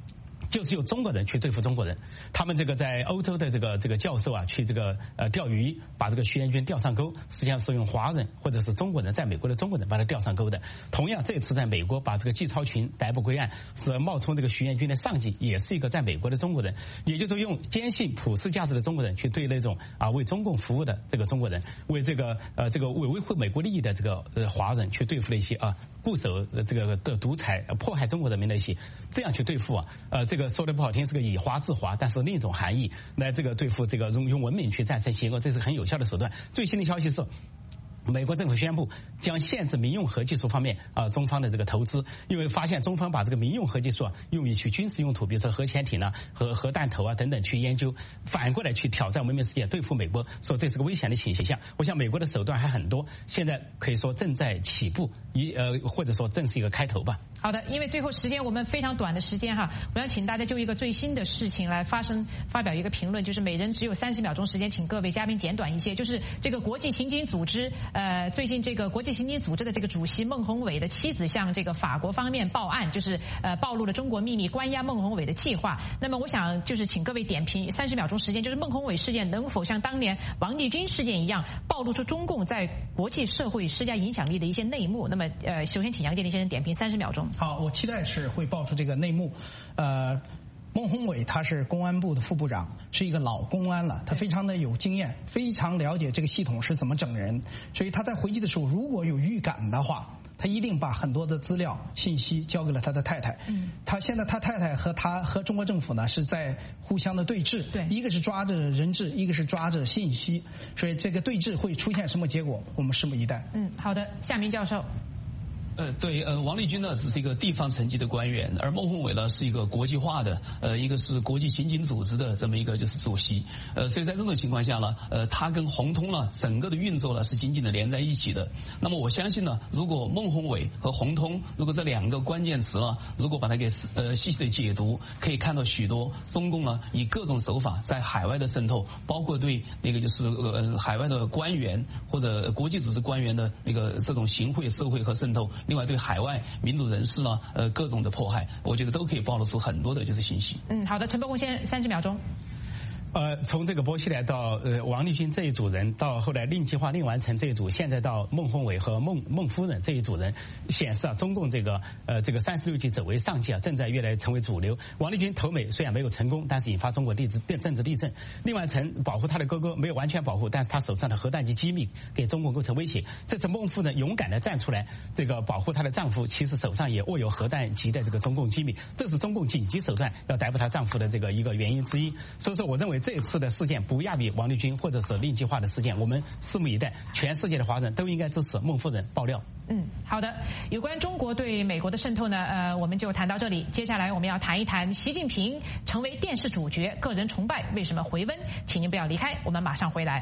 就是由中国人去对付中国人。他们这个在欧洲的这个教授啊，去这个钓鱼，把这个徐彦军钓上钩，实际上是用华人或者是中国人，在美国的中国人把他钓上钩的。同样，这次在美国把这个季超群逮捕归案，是冒充这个徐彦军的上级，也是一个在美国的中国人，也就是说用坚信普世价值的中国人去对那种为中共服务的这个中国人，为这个为维护美国利益的这个华人去对付了一些固守这个的独裁迫害中国人民的一些，这样去对付这个说的不好听是个以华制华，但是另一种含义来这个对付这个用文明去战胜邪恶，这是很有效的手段。最新的消息是，美国政府宣布将限制民用核技术方面中方的这个投资，因为发现中方把这个民用核技术用于去军事用途，比如说核潜艇核弹头等等去研究，反过来去挑战文明世界，对付美国，说这是个危险的倾向。我想美国的手段还很多，现在可以说正在起步，或者说正是一个开头吧。 好的，因为最后时间我们非常短的时间我想请大家就一个最新的事情来发表一个评论，就是每人只有30秒钟时间，请各位嘉宾简短一些。就是这个国际刑警组织最近这个国际刑警组织的这个主席孟宏伟的妻子向这个法国方面报案，就是暴露了中国秘密关押孟宏伟的计划。那么我想就是请各位点评30秒钟时间，就是孟宏伟事件能否像当年王立军事件一样，暴露出中共在国际社会施加影响力的一些内幕。那么首先请杨洁篪先生点评30秒钟。 好，我期待是会爆出这个内幕。孟宏伟他是公安部的副部长，是一个老公安了，他非常的有经验，非常了解这个系统是怎么整人，所以他在回击的时候如果有预感的话，他一定把很多的资料信息交给了他的太太。他现在他太太和中国政府呢是在互相的对峙， 对， 一个是抓着人质，一个是抓着信息，所以这个对峙会出现什么结果，我们拭目以待。 好的，夏明教授。 对，王立军呢只是一个地方层级的官员，而孟宏伟呢是一个国际化的，一个是国际刑警组织的这么一个就是主席，所以在这种情况下呢，他跟宏通呢整个的运作呢是紧紧的连在一起的。那么我相信呢，如果孟宏伟和宏通，如果这两个关键词呢，如果把它给细细的解读，可以看到许多中共呢以各种手法在海外的渗透，包括对那个就是海外的官员或者国际组织官员的那个这种行贿、受贿和渗透。另外对海外民主人士呢，各种的迫害，我觉得都可以暴露出很多的就是信息。 好的，陈伯公先生30秒钟。 从这个薄熙来到王立军这一组人，到后来令计划令完成这一组，现在到孟宏伟和孟夫人这一组人，显示中共这个36级走为上级正在越来越成为主流。王立军投美虽然没有成功，但是引发中国政治地震。令完成保护他的哥哥没有完全保护，但是他手上的核弹级机密给中国构成威胁。这次孟夫人勇敢地站出来，这个保护她的丈夫，其实手上也握有核弹级的这个中共机密，这是中共紧急手段要逮捕她丈夫的这个一个原因之一。所以说，我认为这次的事件不亚于王立军或者是令计划的事件，我们拭目以待。全世界的华人都应该支持孟夫人爆料。 好的。有关中国对美国的渗透呢，我们就谈到这里。接下来我们要谈一谈习近平成为电视主角，个人崇拜为什么回温？请您不要离开，我们马上回来。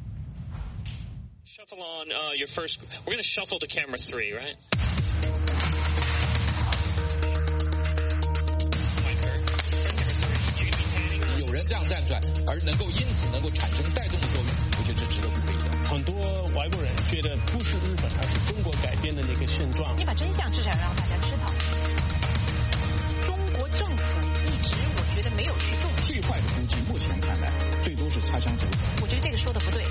Shuffle on your first. We're going to shuffle to camera 3, right? 有人这样站出来，而因此能够产生带动的作用，我觉得这值得鼓励的。 很多外国人觉得不是日本，而是中国改变的那个现状。 你把真相至少让大家知道。中国政府一直我觉得没有去重视。 最坏的估计，目前看来最多是擦枪走火。 我觉得这个说的不对。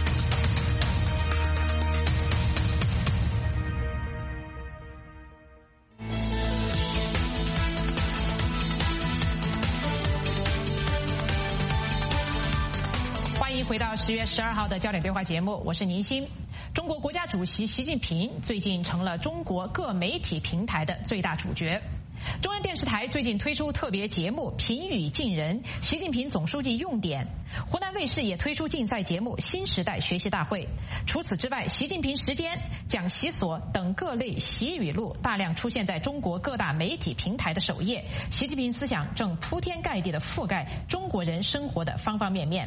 欢迎回到10月12号的焦点对话节目，我是倪欣。中国国家主席习近平最近成了中国各媒体平台的最大主角。中央电视台最近推出特别节目《评语近人》，习近平总书记用典。湖南卫视也推出竞赛节目《新时代学习大会》。除此之外，习近平时间、讲习所等各类习语录大量出现在中国各大媒体平台的首页。习近平思想正铺天盖地地覆盖中国人生活的方方面面。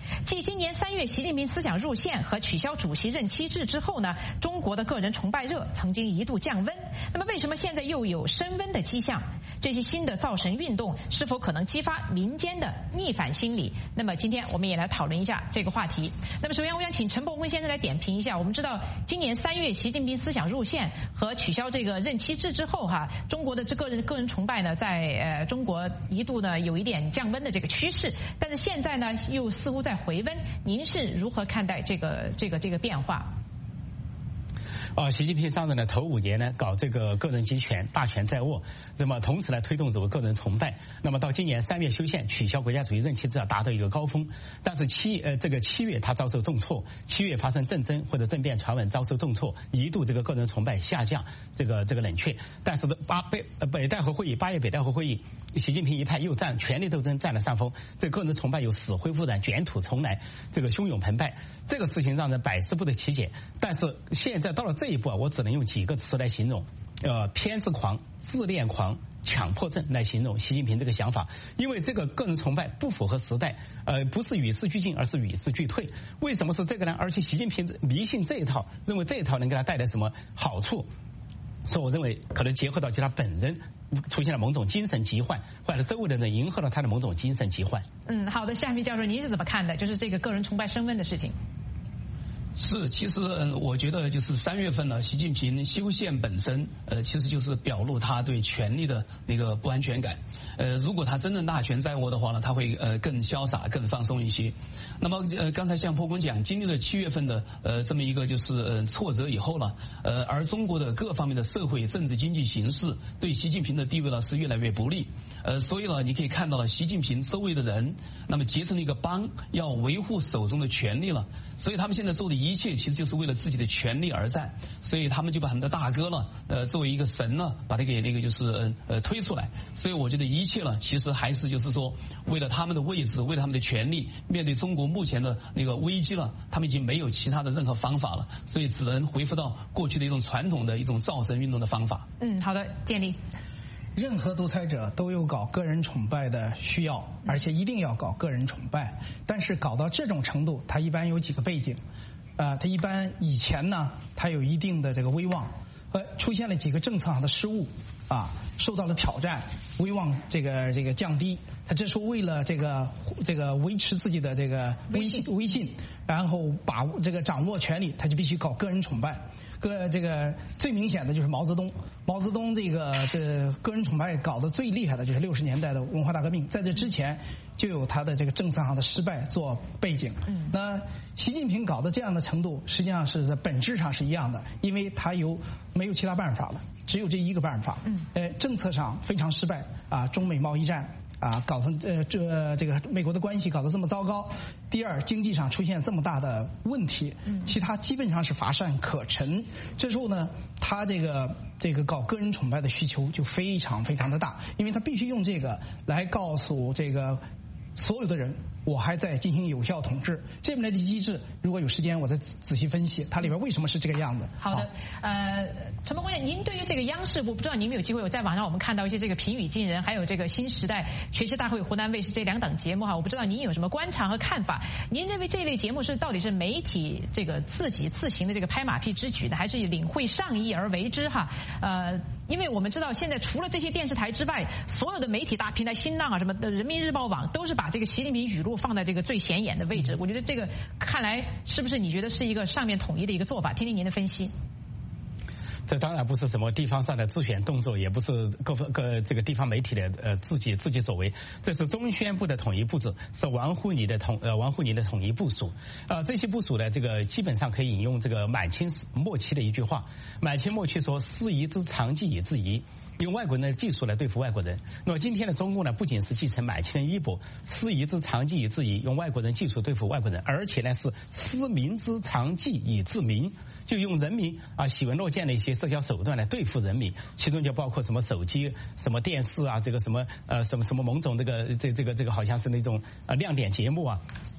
继今年3月习近平思想入宪和取消主席任期制之后呢，中国的个人崇拜热曾经一度降温。那么为什么现在又有升温的迹象？这些新的造神运动是否可能激发民间的逆反心理？那么今天我们也来讨论一下这个话题。那么首先我想请陈伯温先生来点评一下。我们知道今年3月习近平思想入宪和取消这个任期制之后中国的这个人崇拜呢，在中国一度呢有一点降温的这个趋势，但是现在呢又似乎在回温。您是如何看待这个变化？ 习近平上任的头5年呢，搞这个个人集权，大权在握，那么同时呢推动这个个人崇拜。那么到今年3月修宪，取消国家主席任期制，达到一个高峰。但是7月他遭受重挫，7月发生政争或者政变传闻，遭受重挫，一度这个个人崇拜下降，这个冷却。但是北戴河会议8月北戴河会议，习近平一派又权力斗争占了上风，这个人崇拜又死灰复燃，卷土重来，这个汹涌澎湃。这个事情让人百思不得其解。但是现在到了这一步我只能用几个词来形容，偏执狂、自恋狂、强迫症来形容习近平这个想法。因为这个个人崇拜不符合时代，不是与时俱进，而是与时俱退。为什么是这个呢？而且习近平迷信这一套，认为这一套能给他带来什么好处？所以我认为可能结合到就他本人出现了某种精神疾患，或者周围的人迎合了他的某种精神疾患。 好的，夏明教授，您是怎么看的？就是这个个人崇拜升温的事情。 是，其实我觉得就是3月份呢，习近平修宪本身，其实就是表露他对权力的那个不安全感。如果他真正大权在握的话呢，他会更潇洒、更放松一些。那么刚才像波公讲，经历了7月份的这么一个就是挫折以后呢，而中国的各方面的社会、政治、经济形势对习近平的地位呢是越来越不利。所以呢，你可以看到了习近平周围的人，那么结成了一个帮，要维护手中的权力了。所以他们现在做的一切其实就是为了自己的权利而战，所以他们就把他们的大哥呢，作为一个神呢，把他给那个就是推出来。所以我觉得一切呢，其实还是就是说，为了他们的位置，为了他们的权利，面对中国目前的那个危机了，他们已经没有其他的任何方法了，所以只能恢复到过去的一种传统的一种造神运动的方法。 好的，建立。 任何独裁者都有搞个人崇拜的需要，而且一定要搞个人崇拜。但是搞到这种程度，他一般有几个背景。他一般以前呢，他有一定的这个威望，出现了几个政策上的失误，受到了挑战，威望这个降低。他这是为了这个维持自己的这个威信，然后把这个掌握权力，他就必须搞个人崇拜。这个最明显的就是毛泽东这个人崇拜搞得最厉害的就是60年代的文化大革命，在这之前就有他的这个政策上的失败做背景。那习近平搞到这样的程度，实际上是在本质上是一样的，因为他没有其他办法了，只有这一个办法。政策上非常失败中美贸易战搞成这个美国的关系搞得这么糟糕。第二，经济上出现这么大的问题，其他基本上是乏善可陈。这时候呢，他这个搞个人崇拜的需求就非常非常的大，因为他必须用这个来告诉这个所有的人，我还在进行有效统治。这么来的机制，如果有时间我再仔细分析它里边为什么是这个样子。 好的，陈伯公，您对于这个央视，我不知道您有没有机会，我在网上我们看到一些这个评语惊人，还有这个新时代学习大会湖南卫视这2档节目我不知道您有什么观察和看法？您认为这类节目到底是媒体这个自行的这个拍马屁之举呢，还是领会上意而为之因为我们知道现在除了这些电视台之外，所有的媒体大平台，新浪什么的人民日报网都是把这个习近平语录放在这个最显眼的位置。我觉得这个看来是不是你觉得是一个上面统一的一个做法？听听您的分析。 这当然不是什么地方上的自选动作，也不是各这个地方媒体的自己所为，这是中宣部的统一布置，是王沪宁的统一部署。这些部署呢，这个基本上可以引用这个满清末期的一句话，满清末期说：“师夷之长技以制夷。”用外国人的技术来对付外国人。那么今天的中共呢，不仅是继承满清的衣钵，师夷之长技以制夷，用外国人技术对付外国人，而且呢是师民之长技以治民，就用人民喜闻乐见的一些社交手段来对付人民，其中就包括什么手机、什么电视这个什么某种这个好像是那种亮点节目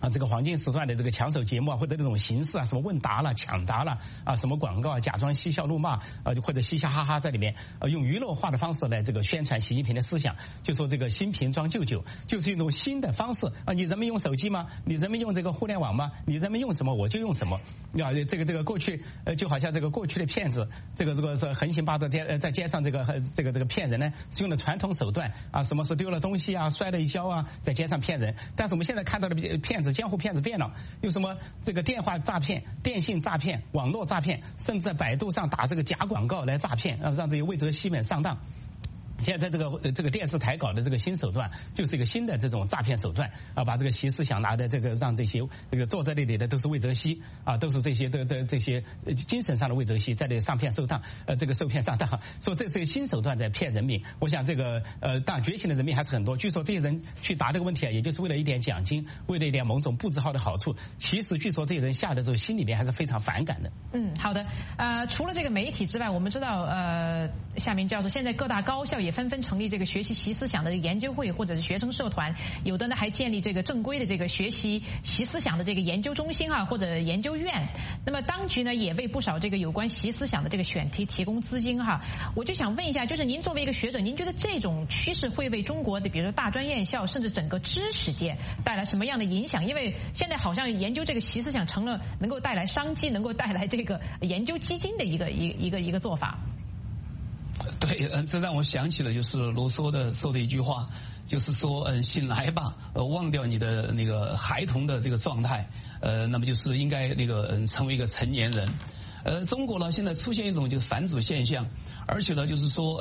这个黄金时段的这个抢手节目啊，或者这种形式啊，什么问答了、抢答了啊，什么广告啊，假装嬉笑怒骂或者嘻嘻哈哈在里面，用娱乐化的方式来这个宣传习近平的思想，就说这个新瓶装旧酒，就是一种新的方式啊。你人们用手机吗？你人们用这个互联网吗？你人们用什么我就用什么啊。这个过去就好像这个过去的骗子，这个是横行霸道在街上这个骗人呢，是用的传统手段啊，什么是丢了东西啊，摔了一跤啊，在街上骗人。但是我们现在看到的骗子。江湖骗子变了，有什么这个电话诈骗、电信诈骗、网络诈骗，甚至在百度上打这个假广告来诈骗，让这些魏哲西们上当。现在这个电视台搞的这个新手段，就是一个新的这种诈骗手段啊，把这个习思想拿的这个让这些坐在那里的都是魏哲西啊，都是这些这些精神上的魏哲西在这上骗受当，这个受骗上当，说这是一个新手段在骗人民。我想这个当觉醒的人民还是很多。据说这些人去答这个问题啊，也就是为了一点奖金，为了一点某种布置号的好处。其实据说这些人下的时候心里面还是非常反感的。 好的。除了这个媒体之外，我们知道夏明教授现在各大高校也纷纷成立这个学习习思想的研究会或者是学生社团，有的呢还建立这个正规的这个学习习思想的这个研究中心啊或者研究院。那么当局呢也为不少这个有关习思想的这个选题提供资金哈。我就想问一下，就是您作为一个学者，您觉得这种趋势会为中国的比如说大专院校甚至整个知识界带来什么样的影响？因为现在好像研究这个习思想成了能够带来商机、能够带来这个研究基金的一个做法。 对，这让我想起了就是卢梭说的一句话，就是说，醒来吧，忘掉你的那个孩童的这个状态，那么就是应该成为一个成年人。中国呢现在出现一种就是反祖现象，而且呢就是说，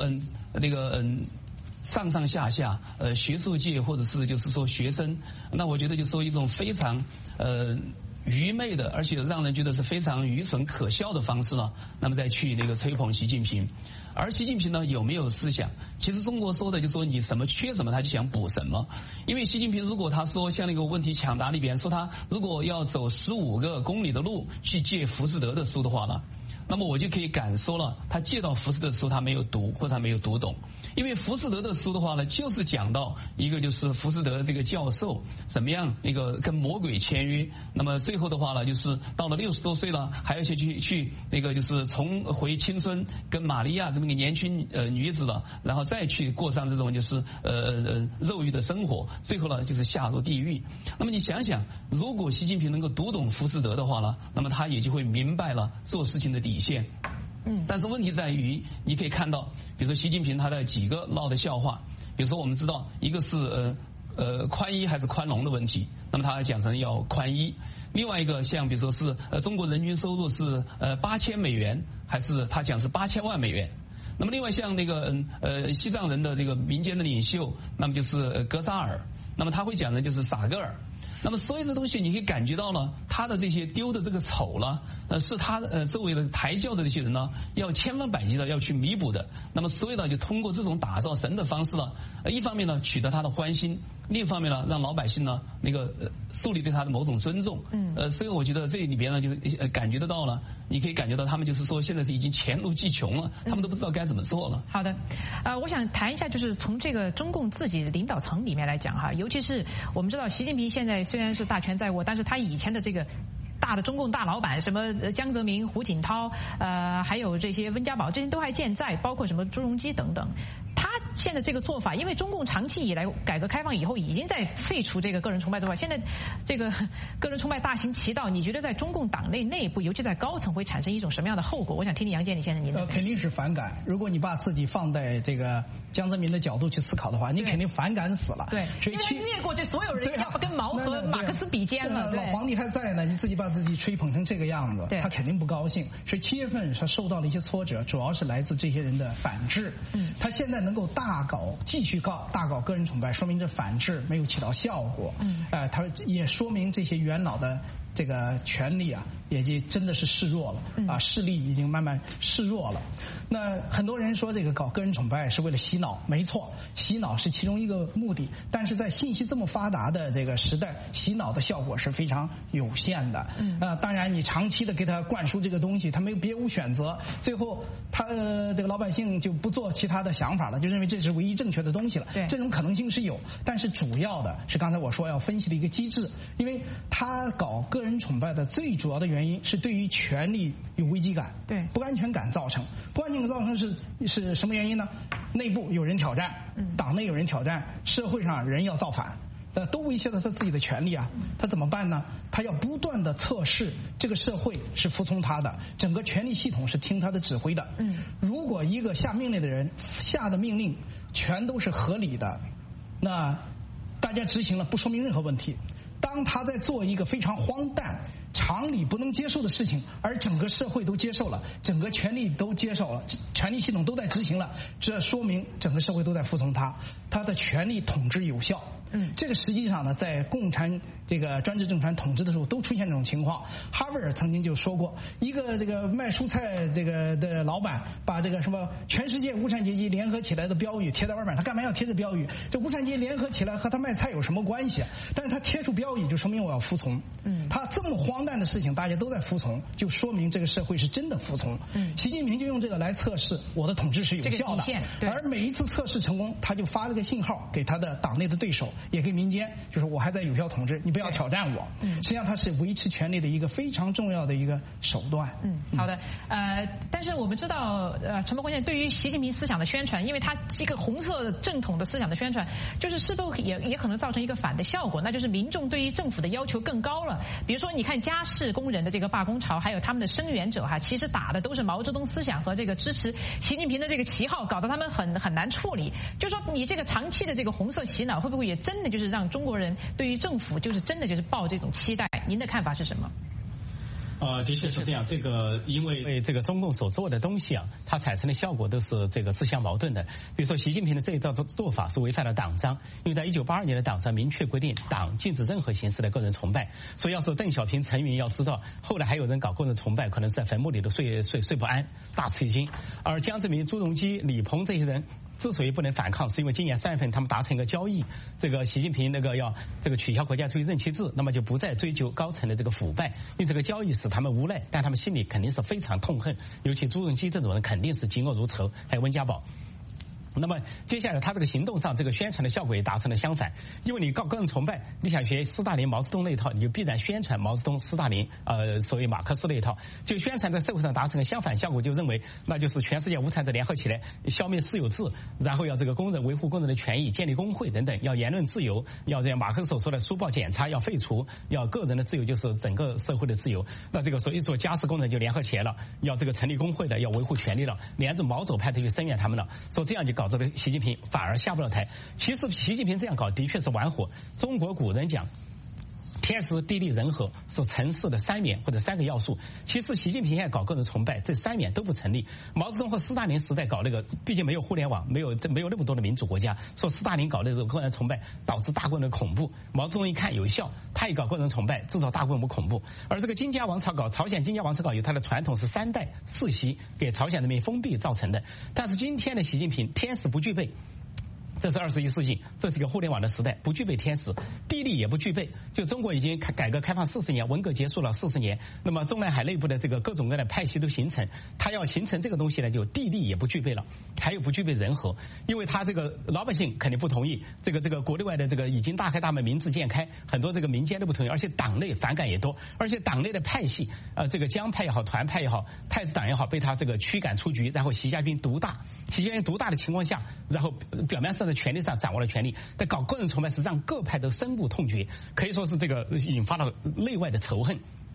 上上下下，学术界或者是就是说学生，那我觉得就是说一种非常愚昧的，而且让人觉得是非常愚蠢可笑的方式呢，那么再去吹捧习近平。而习近平呢有没有思想？其实中国说的就是说你什么缺什么他就想补什么。因为习近平如果他说像那个问题抢答里边说他如果要走15个公里的路去借浮士德的书的话呢，那么我就可以敢说了，他借到浮士德的书他没有读或者他没有读懂。因为浮士德的书的话呢，就是讲到一个就是浮士德这个教授怎么样跟魔鬼签约，那么最后的话呢，就是到了60多岁了，还要去就是重回青春，跟玛利亚这么一个年轻女子了，然后再去过上这种就是肉欲的生活，最后呢就是下入地狱。那么你想想，如果习近平能够读懂浮士德的话呢，那么他也就会明白了做事情的底线。但是问题在于，你可以看到，比如说习近平他的几个闹的笑话，比如说我们知道一个是宽衣还是宽容的问题，那么他讲成要宽衣。另外一个像比如说是中国人均收入是8000美元，还是他讲是8000万美元。那么另外像西藏人的这个民间的领袖，那么就是格沙尔，那么他会讲的就是撒格尔。那么所有的东西你可以感觉到了，他的这些丢的这个丑了，是他周围的抬轿的这些人呢，要千方百计的要去弥补的。那么所以呢，就通过这种打造神的方式呢，一方面呢取得他的欢心，另一方面呢让老百姓呢树立对他的某种尊重。所以我觉得这里边呢就是感觉得到了，你可以感觉到他们就是说现在是已经黔驴技穷了，他们都不知道该怎么做了。 好的，我想谈一下，就是从这个中共自己的领导层里面来讲哈，尤其是我们知道习近平现在虽然是大权在握，但是他以前的这个大的中共大老板，什么江泽民、胡锦涛，还有这些温家宝，这些都还健在，包括什么朱镕基等等。他现在这个做法，因为中共长期以来改革开放以后已经在废除这个个人崇拜之外，现在这个个人崇拜大行其道，你觉得在中共党内部，尤其在高层会产生一种什么样的后果？我想听听杨坚，你现在您的肯定是反感。如果你把自己放在这个江泽民的角度去思考的话，你肯定反感死了。 对，因为越过这所有人，要不跟毛和马克思比肩了。 老皇帝还在呢，你自己把自己吹捧成这个样子，他肯定不高兴。是7月份他受到了一些挫折，主要是来自这些人的反制。他现在能够继续大搞个人崇拜，说明这反制没有起到效果。他也说明这些元老的这个权力啊，也就真的是示弱了啊，势力已经慢慢示弱了。那很多人说这个搞个人崇拜是为了洗脑，没错，洗脑是其中一个目的，但是在信息这么发达的这个时代，洗脑的效果是非常有限的。当然你长期的给他灌输这个东西，他别无选择，最后他这个老百姓就不做其他的想法了，就认为这是唯一正确的东西了。这种可能性是有，但是主要的是刚才我说要分析的一个机制，因为他搞个人崇拜的最主要的原因是对于权力有危机感，对不安全感造成，不安全感造成是什么原因呢？内部有人挑战，党内有人挑战，社会上人要造反。都威胁到他自己的权利啊，他怎么办呢？他要不断的测试这个社会是服从他的，整个权力系统是听他的指挥的。如果一个下命令的人下的命令全都是合理的，那大家执行了不说明任何问题。当他在做一个非常荒诞、常理不能接受的事情，而整个社会都接受了，整个权力都接受了，权力系统都在执行了，这说明整个社会都在服从他，他的权力统治有效。这个实际上呢，在共产这个专制政权统治的时候都出现这种情况。哈维尔曾经就说过，一个这个卖蔬菜这个的老板把这个什么全世界无产阶级联合起来的标语贴在外面，他干嘛要贴这标语？这无产阶级联合起来和他卖菜有什么关系？但是他贴出标语就说明我要服从。他这么荒诞的事情大家都在服从，就说明这个社会是真的服从。习近平就用这个来测试我的统治是有效的，而每一次测试成功，他就发了个信号给他的党内的对手，也给民间，就是我还在有效统治，你不要挑战我。实际上它是维持权力的一个非常重要的一个手段。 好的，但是我们知道，陈伯关键对于习近平思想的宣传，因为他一个红色正统的思想的宣传，就是是否也可能造成一个反的效果，那就是民众对于政府的要求更高了。比如说，你看家事工人的这个罢工潮，还有他们的声援者其实打的都是毛泽东思想和这个支持习近平的这个旗号，搞得他们很难处理。就说你这个长期的这个红色洗脑，会不会也真的就是让中国人对于政府就是真的就是抱这种期待？您的看法是什么？ 的确是这样。这个因为这个中共所做的东西啊，它产生的效果都是这个自相矛盾的。比如说习近平的这一套做法是违反了党章，因为在1982年的党章明确规定，党禁止任何形式的个人崇拜。所以要是邓小平、陈云要知道，后来还有人搞个人崇拜，可能是在坟墓里都睡不安，大吃一惊。而江泽民、朱镕基、李鹏这些人之所以不能反抗，是因为今年3月份他们达成一个交易，这个习近平要这个取消国家主义任期制，那么就不再追究高层的这个腐败。因为这个交易使他们无奈，但他们心里肯定是非常痛恨，尤其朱镕基这种人肯定是嫉恶如仇，还有温家宝。那么接下来他这个行动上，这个宣传的效果也达成了相反。因为你搞个人崇拜，你想学斯大林、毛泽东那一套，你就必然宣传毛泽东、斯大林所谓马克思那一套，就宣传在社会上达成了相反效果，就认为那就是全世界无产者联合起来消灭私有制，然后要这个维护工人的权益，建立工会等等，要言论自由，要这样马克思所说的书报检查要废除，要个人的自由就是整个社会的自由。那这个所以说家事工人就联合起来了，要这个成立工会的，要维护权利了，连着毛左派都去声援他们了，说这样就搞这个习近平反而下不了台。其实习近平这样搞的确是玩火。中国古人讲天时地利人和是成事的3面或者3个要素。其实习近平现在搞个人崇拜，这3面都不成立。毛泽东和斯大林时代搞那个，毕竟没有互联网，没有那么多的民主国家，说斯大林搞那种个人崇拜导致大规模的恐怖，毛泽东一看有效，他也搞个人崇拜，制造大规模恐怖。而这个金家王朝搞朝鲜金家王朝搞有它的传统，是3代世袭给朝鲜人民封闭造成的。但是今天的习近平天时不具备，这是21世纪，这是一个互联网的时代，不具备天时，地利也不具备。就中国已经改革开放40年，文革结束了40年，那么中南海内部的这个各种各样的派系都形成，它要形成这个东西呢，就地利也不具备了，还有不具备人和。因为他这个老百姓肯定不同意，这个国内外的这个已经大开大门，民智渐开，很多这个民间都不同意，而且党内反感也多，而且党内的派系这个江派也好，团派也好，太子党也好，被他这个驱赶出局，然后习家军独大的情况下，然后表面上的权力上掌握了权力，但搞个人崇拜是让各派都深恶痛绝，可以说是这个引发了内外的仇恨。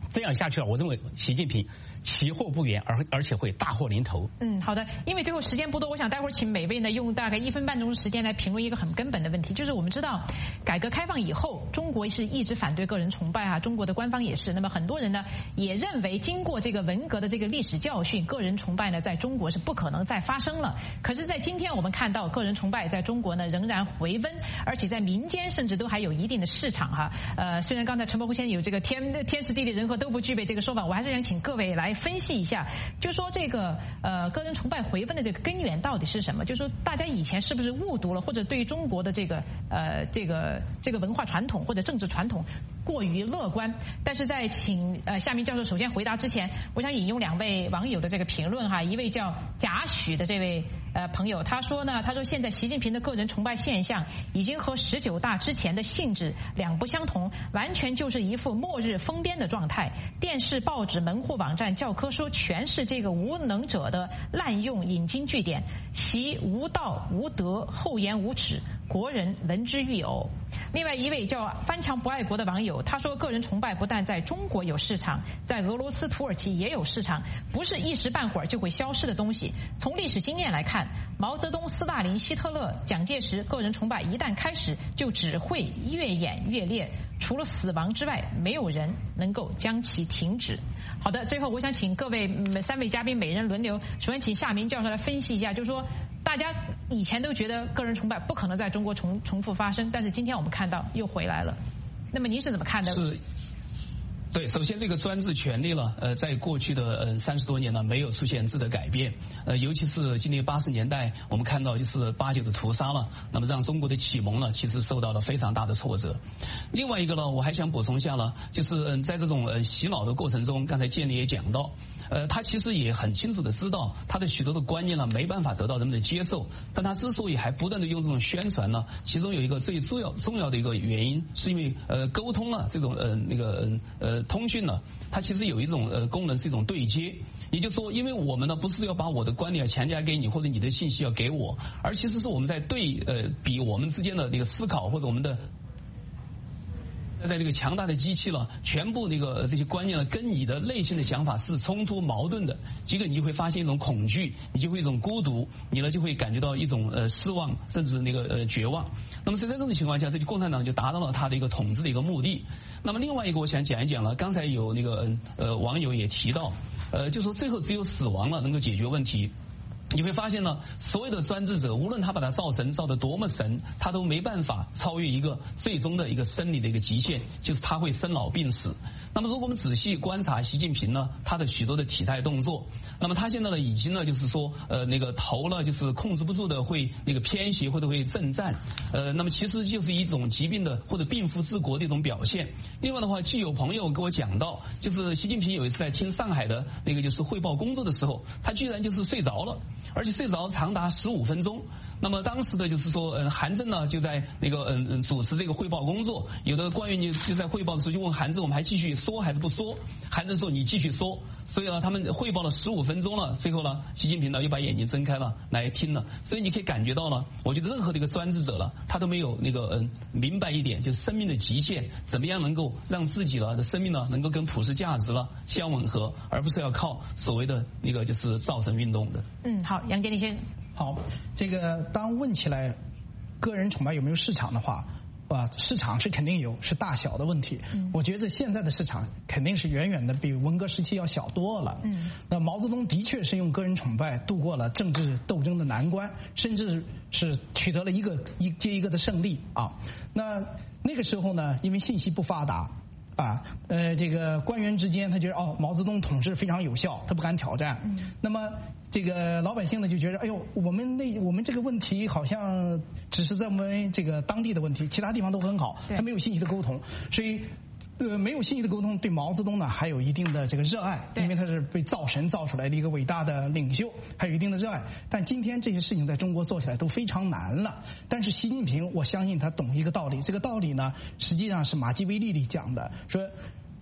这样下去了，我认为习近平其祸不远，而且会大祸临头。 好的，因为最后时间不多，我想待会儿请每位呢用大概1分半钟的时间来评论一个很根本的问题，就是我们知道改革开放以后，中国是一直反对个人崇拜啊，中国的官方也是。那么很多人呢也认为，经过这个文革的这个历史教训，个人崇拜呢在中国是不可能再发生了。可是，在今天我们看到，个人崇拜在中国呢仍然回温，而且在民间甚至都还有一定的市场哈。虽然刚才陈伯虎先生有这个天时地利人和都不具备这个说法，我还是想请各位来分析一下，就说这个个人崇拜回温的这个根源到底是什么？就说大家以前是不是误读了，或者对于中国的这个文化传统或者政治传统过于乐观？但是在请夏明教授首先回答之前，我想引用2位网友的这个评论哈。一位叫贾许的这位朋友，他说现在习近平的个人崇拜现象已经和19大之前的性质两不相同，完全就是一副末日疯癫的状态。电视、报纸、门户网站、教科书全是这个无能者的滥用引经据典，习无道无德，厚颜无耻，国人闻之欲呕。另外一位叫翻墙不爱国的网友，他说个人崇拜不但在中国有市场，在俄罗斯、土耳其也有市场，不是一时半会儿就会消失的东西。从历史经验来看，毛泽东、斯大林、希特勒、蒋介石个人崇拜一旦开始，就只会越演越烈，除了死亡之外，没有人能够将其停止。好的，最后我想请各位3位嘉宾每人轮流，首先请夏明教授来分析一下，就是说大家以前都觉得个人崇拜不可能在中国重复发生，但是今天我们看到又回来了，那么您是怎么看的？ 对，首先这个专制权利呢，在过去的30多年呢，没有出现质的改变，尤其是今年80年代，我们看到就是89的屠杀了，那么让中国的启蒙呢，其实受到了非常大的挫折。另外一个呢，我还想补充一下呢，就是在这种洗脑的过程中，刚才建立也讲到，他其实也很清楚的知道，他的许多的观念呢没办法得到人们的接受，但他之所以还不断的用这种宣传呢，其中有一个最重要的一个原因，是因为沟通啊这种通讯呢，它其实有一种功能是一种对接，也就是说，因为我们呢不是要把我的观点强加给你，或者你的信息要给我，而其实是我们在比我们之间的那个思考，或者我们的在这个强大的机器了，全部这些观念呢，跟你的内心的想法是冲突矛盾的，结果你就会发现一种恐惧，你就会一种孤独，你呢就会感觉到一种失望，甚至绝望。那么在这种情况下，这个共产党就达到了他的一个统治的一个目的。那么另外一个我想讲一讲了，刚才有网友也提到，就说最后只有死亡了能够解决问题。你会发现呢，所有的专制者，无论他把它造神造得多么神，他都没办法超越一个最终的一个生理的一个极限，就是他会生老病死。那么如果我们仔细观察习近平呢，他的许多的体态动作，那么他现在呢已经呢就是说头呢就是控制不住的会偏斜或者会震颤，那么其实就是一种疾病的或者病夫治国的一种表现。另外的话，既有朋友给我讲到，就是习近平有一次在听上海的就是汇报工作的时候，他居然就是睡着了，而且睡着长达15分钟。那么当时的就是说韩正呢就在主持这个汇报工作，有的官员就在汇报的时候就问韩正，我们还继续说还是不说？韩正说你继续说。所以呢他们汇报了15分钟了，最后呢习近平呢又把眼睛睁开了来听了。所以你可以感觉到了，我觉得任何的一个专制者了，他都没有明白一点，就是生命的极限，怎么样能够让自己的生命呢能够跟普世价值了相吻合，而不是要靠所谓的就是造神运动的。 好，杨坚立先。 好，这个当问起来个人崇拜有没有市场的话，市场是肯定有，是大小的问题。我觉得现在的市场肯定是远远的比文革时期要小多了。那毛泽东的确是用个人崇拜度过了政治斗争的难关，甚至是取得了一接一个的胜利啊。那个时候呢，因为信息不发达。这个官员之间他觉得毛泽东统治非常有效，他不敢挑战。那么这个老百姓呢就觉得，哎呦，我们这个问题好像只是在我们这个当地的问题，其他地方都很好，他没有信息的沟通，所以没有信息的沟通，对毛泽东呢还有一定的这个热爱，因为他是被造神造出来的一个伟大的领袖，还有一定的热爱。但今天这些事情在中国做起来都非常难了。但是习近平，我相信他懂一个道理，这个道理呢，实际上是马基维利里讲的，说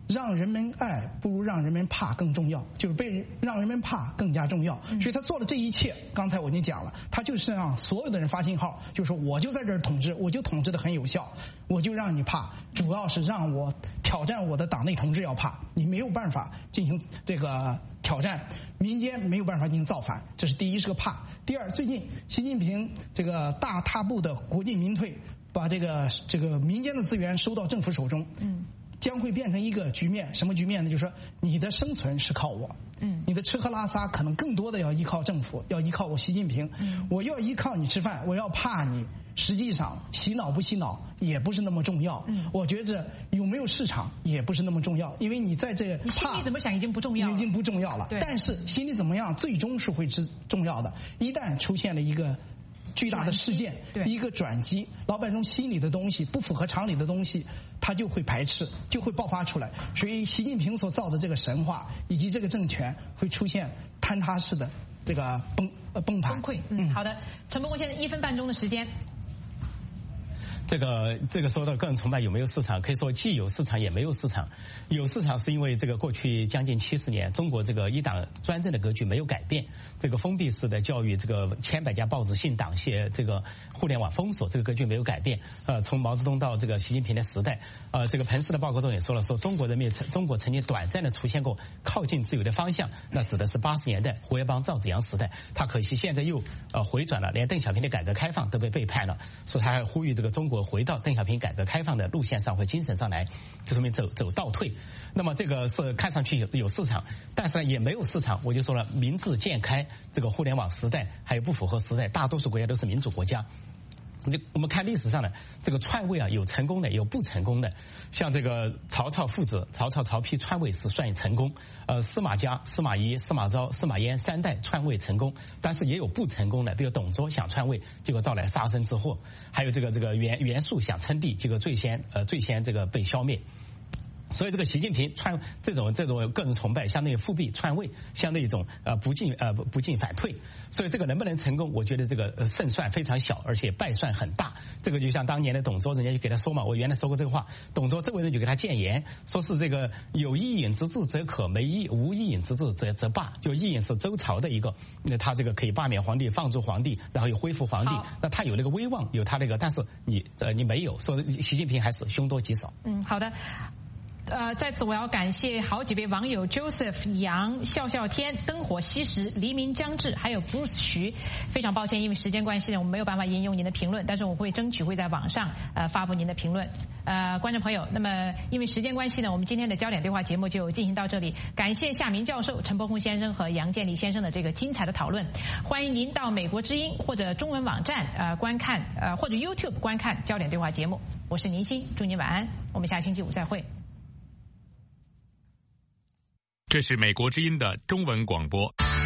让人们爱不如让人们怕更重要，就是被让人们怕更加重要。所以他做了这一切，刚才我已经讲了，他就是让所有的人发信号，就是说我就在这儿统治，我就统治得很有效，我就让你怕，主要是让我挑战我的党内同志要怕，你没有办法进行这个挑战，民间没有办法进行造反，这是第一，是个怕。第二，最近习近平这个大踏步的国进民退，把这个民间的资源收到政府手中，将会变成一个局面，什么局面呢？就是说你的生存是靠我，你的吃喝拉撒可能更多的要依靠政府，要依靠我习近平，我要依靠你吃饭，我要怕你。实际上洗脑不洗脑也不是那么重要，我觉着有没有市场也不是那么重要，因为你在这你心里怎么想已经不重要了， 已经不重要了。但是心里怎么样最终是会重要的。一旦出现了一个巨大的事件，一个转机，老百姓心里的东西不符合常理的东西，他就会排斥，就会爆发出来。所以习近平所造的这个神话以及这个政权会出现坍塌式的这个崩盘。 崩溃。好的，陈伯公先生1分半钟的时间。 这个说到个人崇拜有没有市场，可以说既有市场也没有市场。有市场是因为这个过去将近70年，中国这个一党专政的格局没有改变，这个封闭式的教育，这个千百家报纸信党写，这个互联网封锁，这个格局没有改变。从毛泽东到这个习近平的时代，这个彭斯的报告中也说了，说中国曾经短暂的出现过靠近自由的方向，那指的是80年代胡耀邦、赵紫阳时代。他可惜现在又回转了，连邓小平的改革开放都被背叛了，说他还呼吁这个中国回到邓小平改革开放的路线上或精神上来，这说明走倒退。那么这个是看上去有市场，但是也没有市场。我就说了，民智渐开，这个互联网时代还有不符合时代，大多数国家都是民主国家。我们看历史上的这个篡位啊，有成功的，有不成功的。像这个曹操父子，曹丕篡位是算成功。司马家、司马懿、司马昭、司马炎3代篡位成功，但是也有不成功的，比如董卓想篡位，结果招来杀身之祸；还有这个袁术想称帝，结果最先这个被消灭。所以这个习近平这种个人崇拜，相当于复辟篡位，相当于一种不进反退。所以这个能不能成功，我觉得这个胜算非常小，而且败算很大。这个就像当年的董卓，人家就给他说嘛，我原来说过这个话，董卓周围人就给他谏言，说是这个有一尹之治则可，无一尹之治则罢。就一尹是周朝的一个，那他这个可以罢免皇帝，放逐皇帝，然后又恢复皇帝，那他有那个威望，有他那个，但是你没有。说习近平还是凶多吉少。 好的。在此我要感谢好几位网友 Joseph 杨、笑天、灯火西时、黎明将至，还有 Bruce 徐。非常抱歉，因为时间关系呢，我们没有办法引用您的评论，但是我会争取会在网上发布您的评论。观众朋友，那么因为时间关系呢，我们今天的焦点对话节目就进行到这里。感谢夏明教授、陈伯宏先生和杨建立先生的这个精彩的讨论。欢迎您到美国之音或者中文网站观看或者 YouTube 观看焦点对话节目。我是宁欣，祝您晚安，我们下星期五再会。 这是美国之音的中文广播。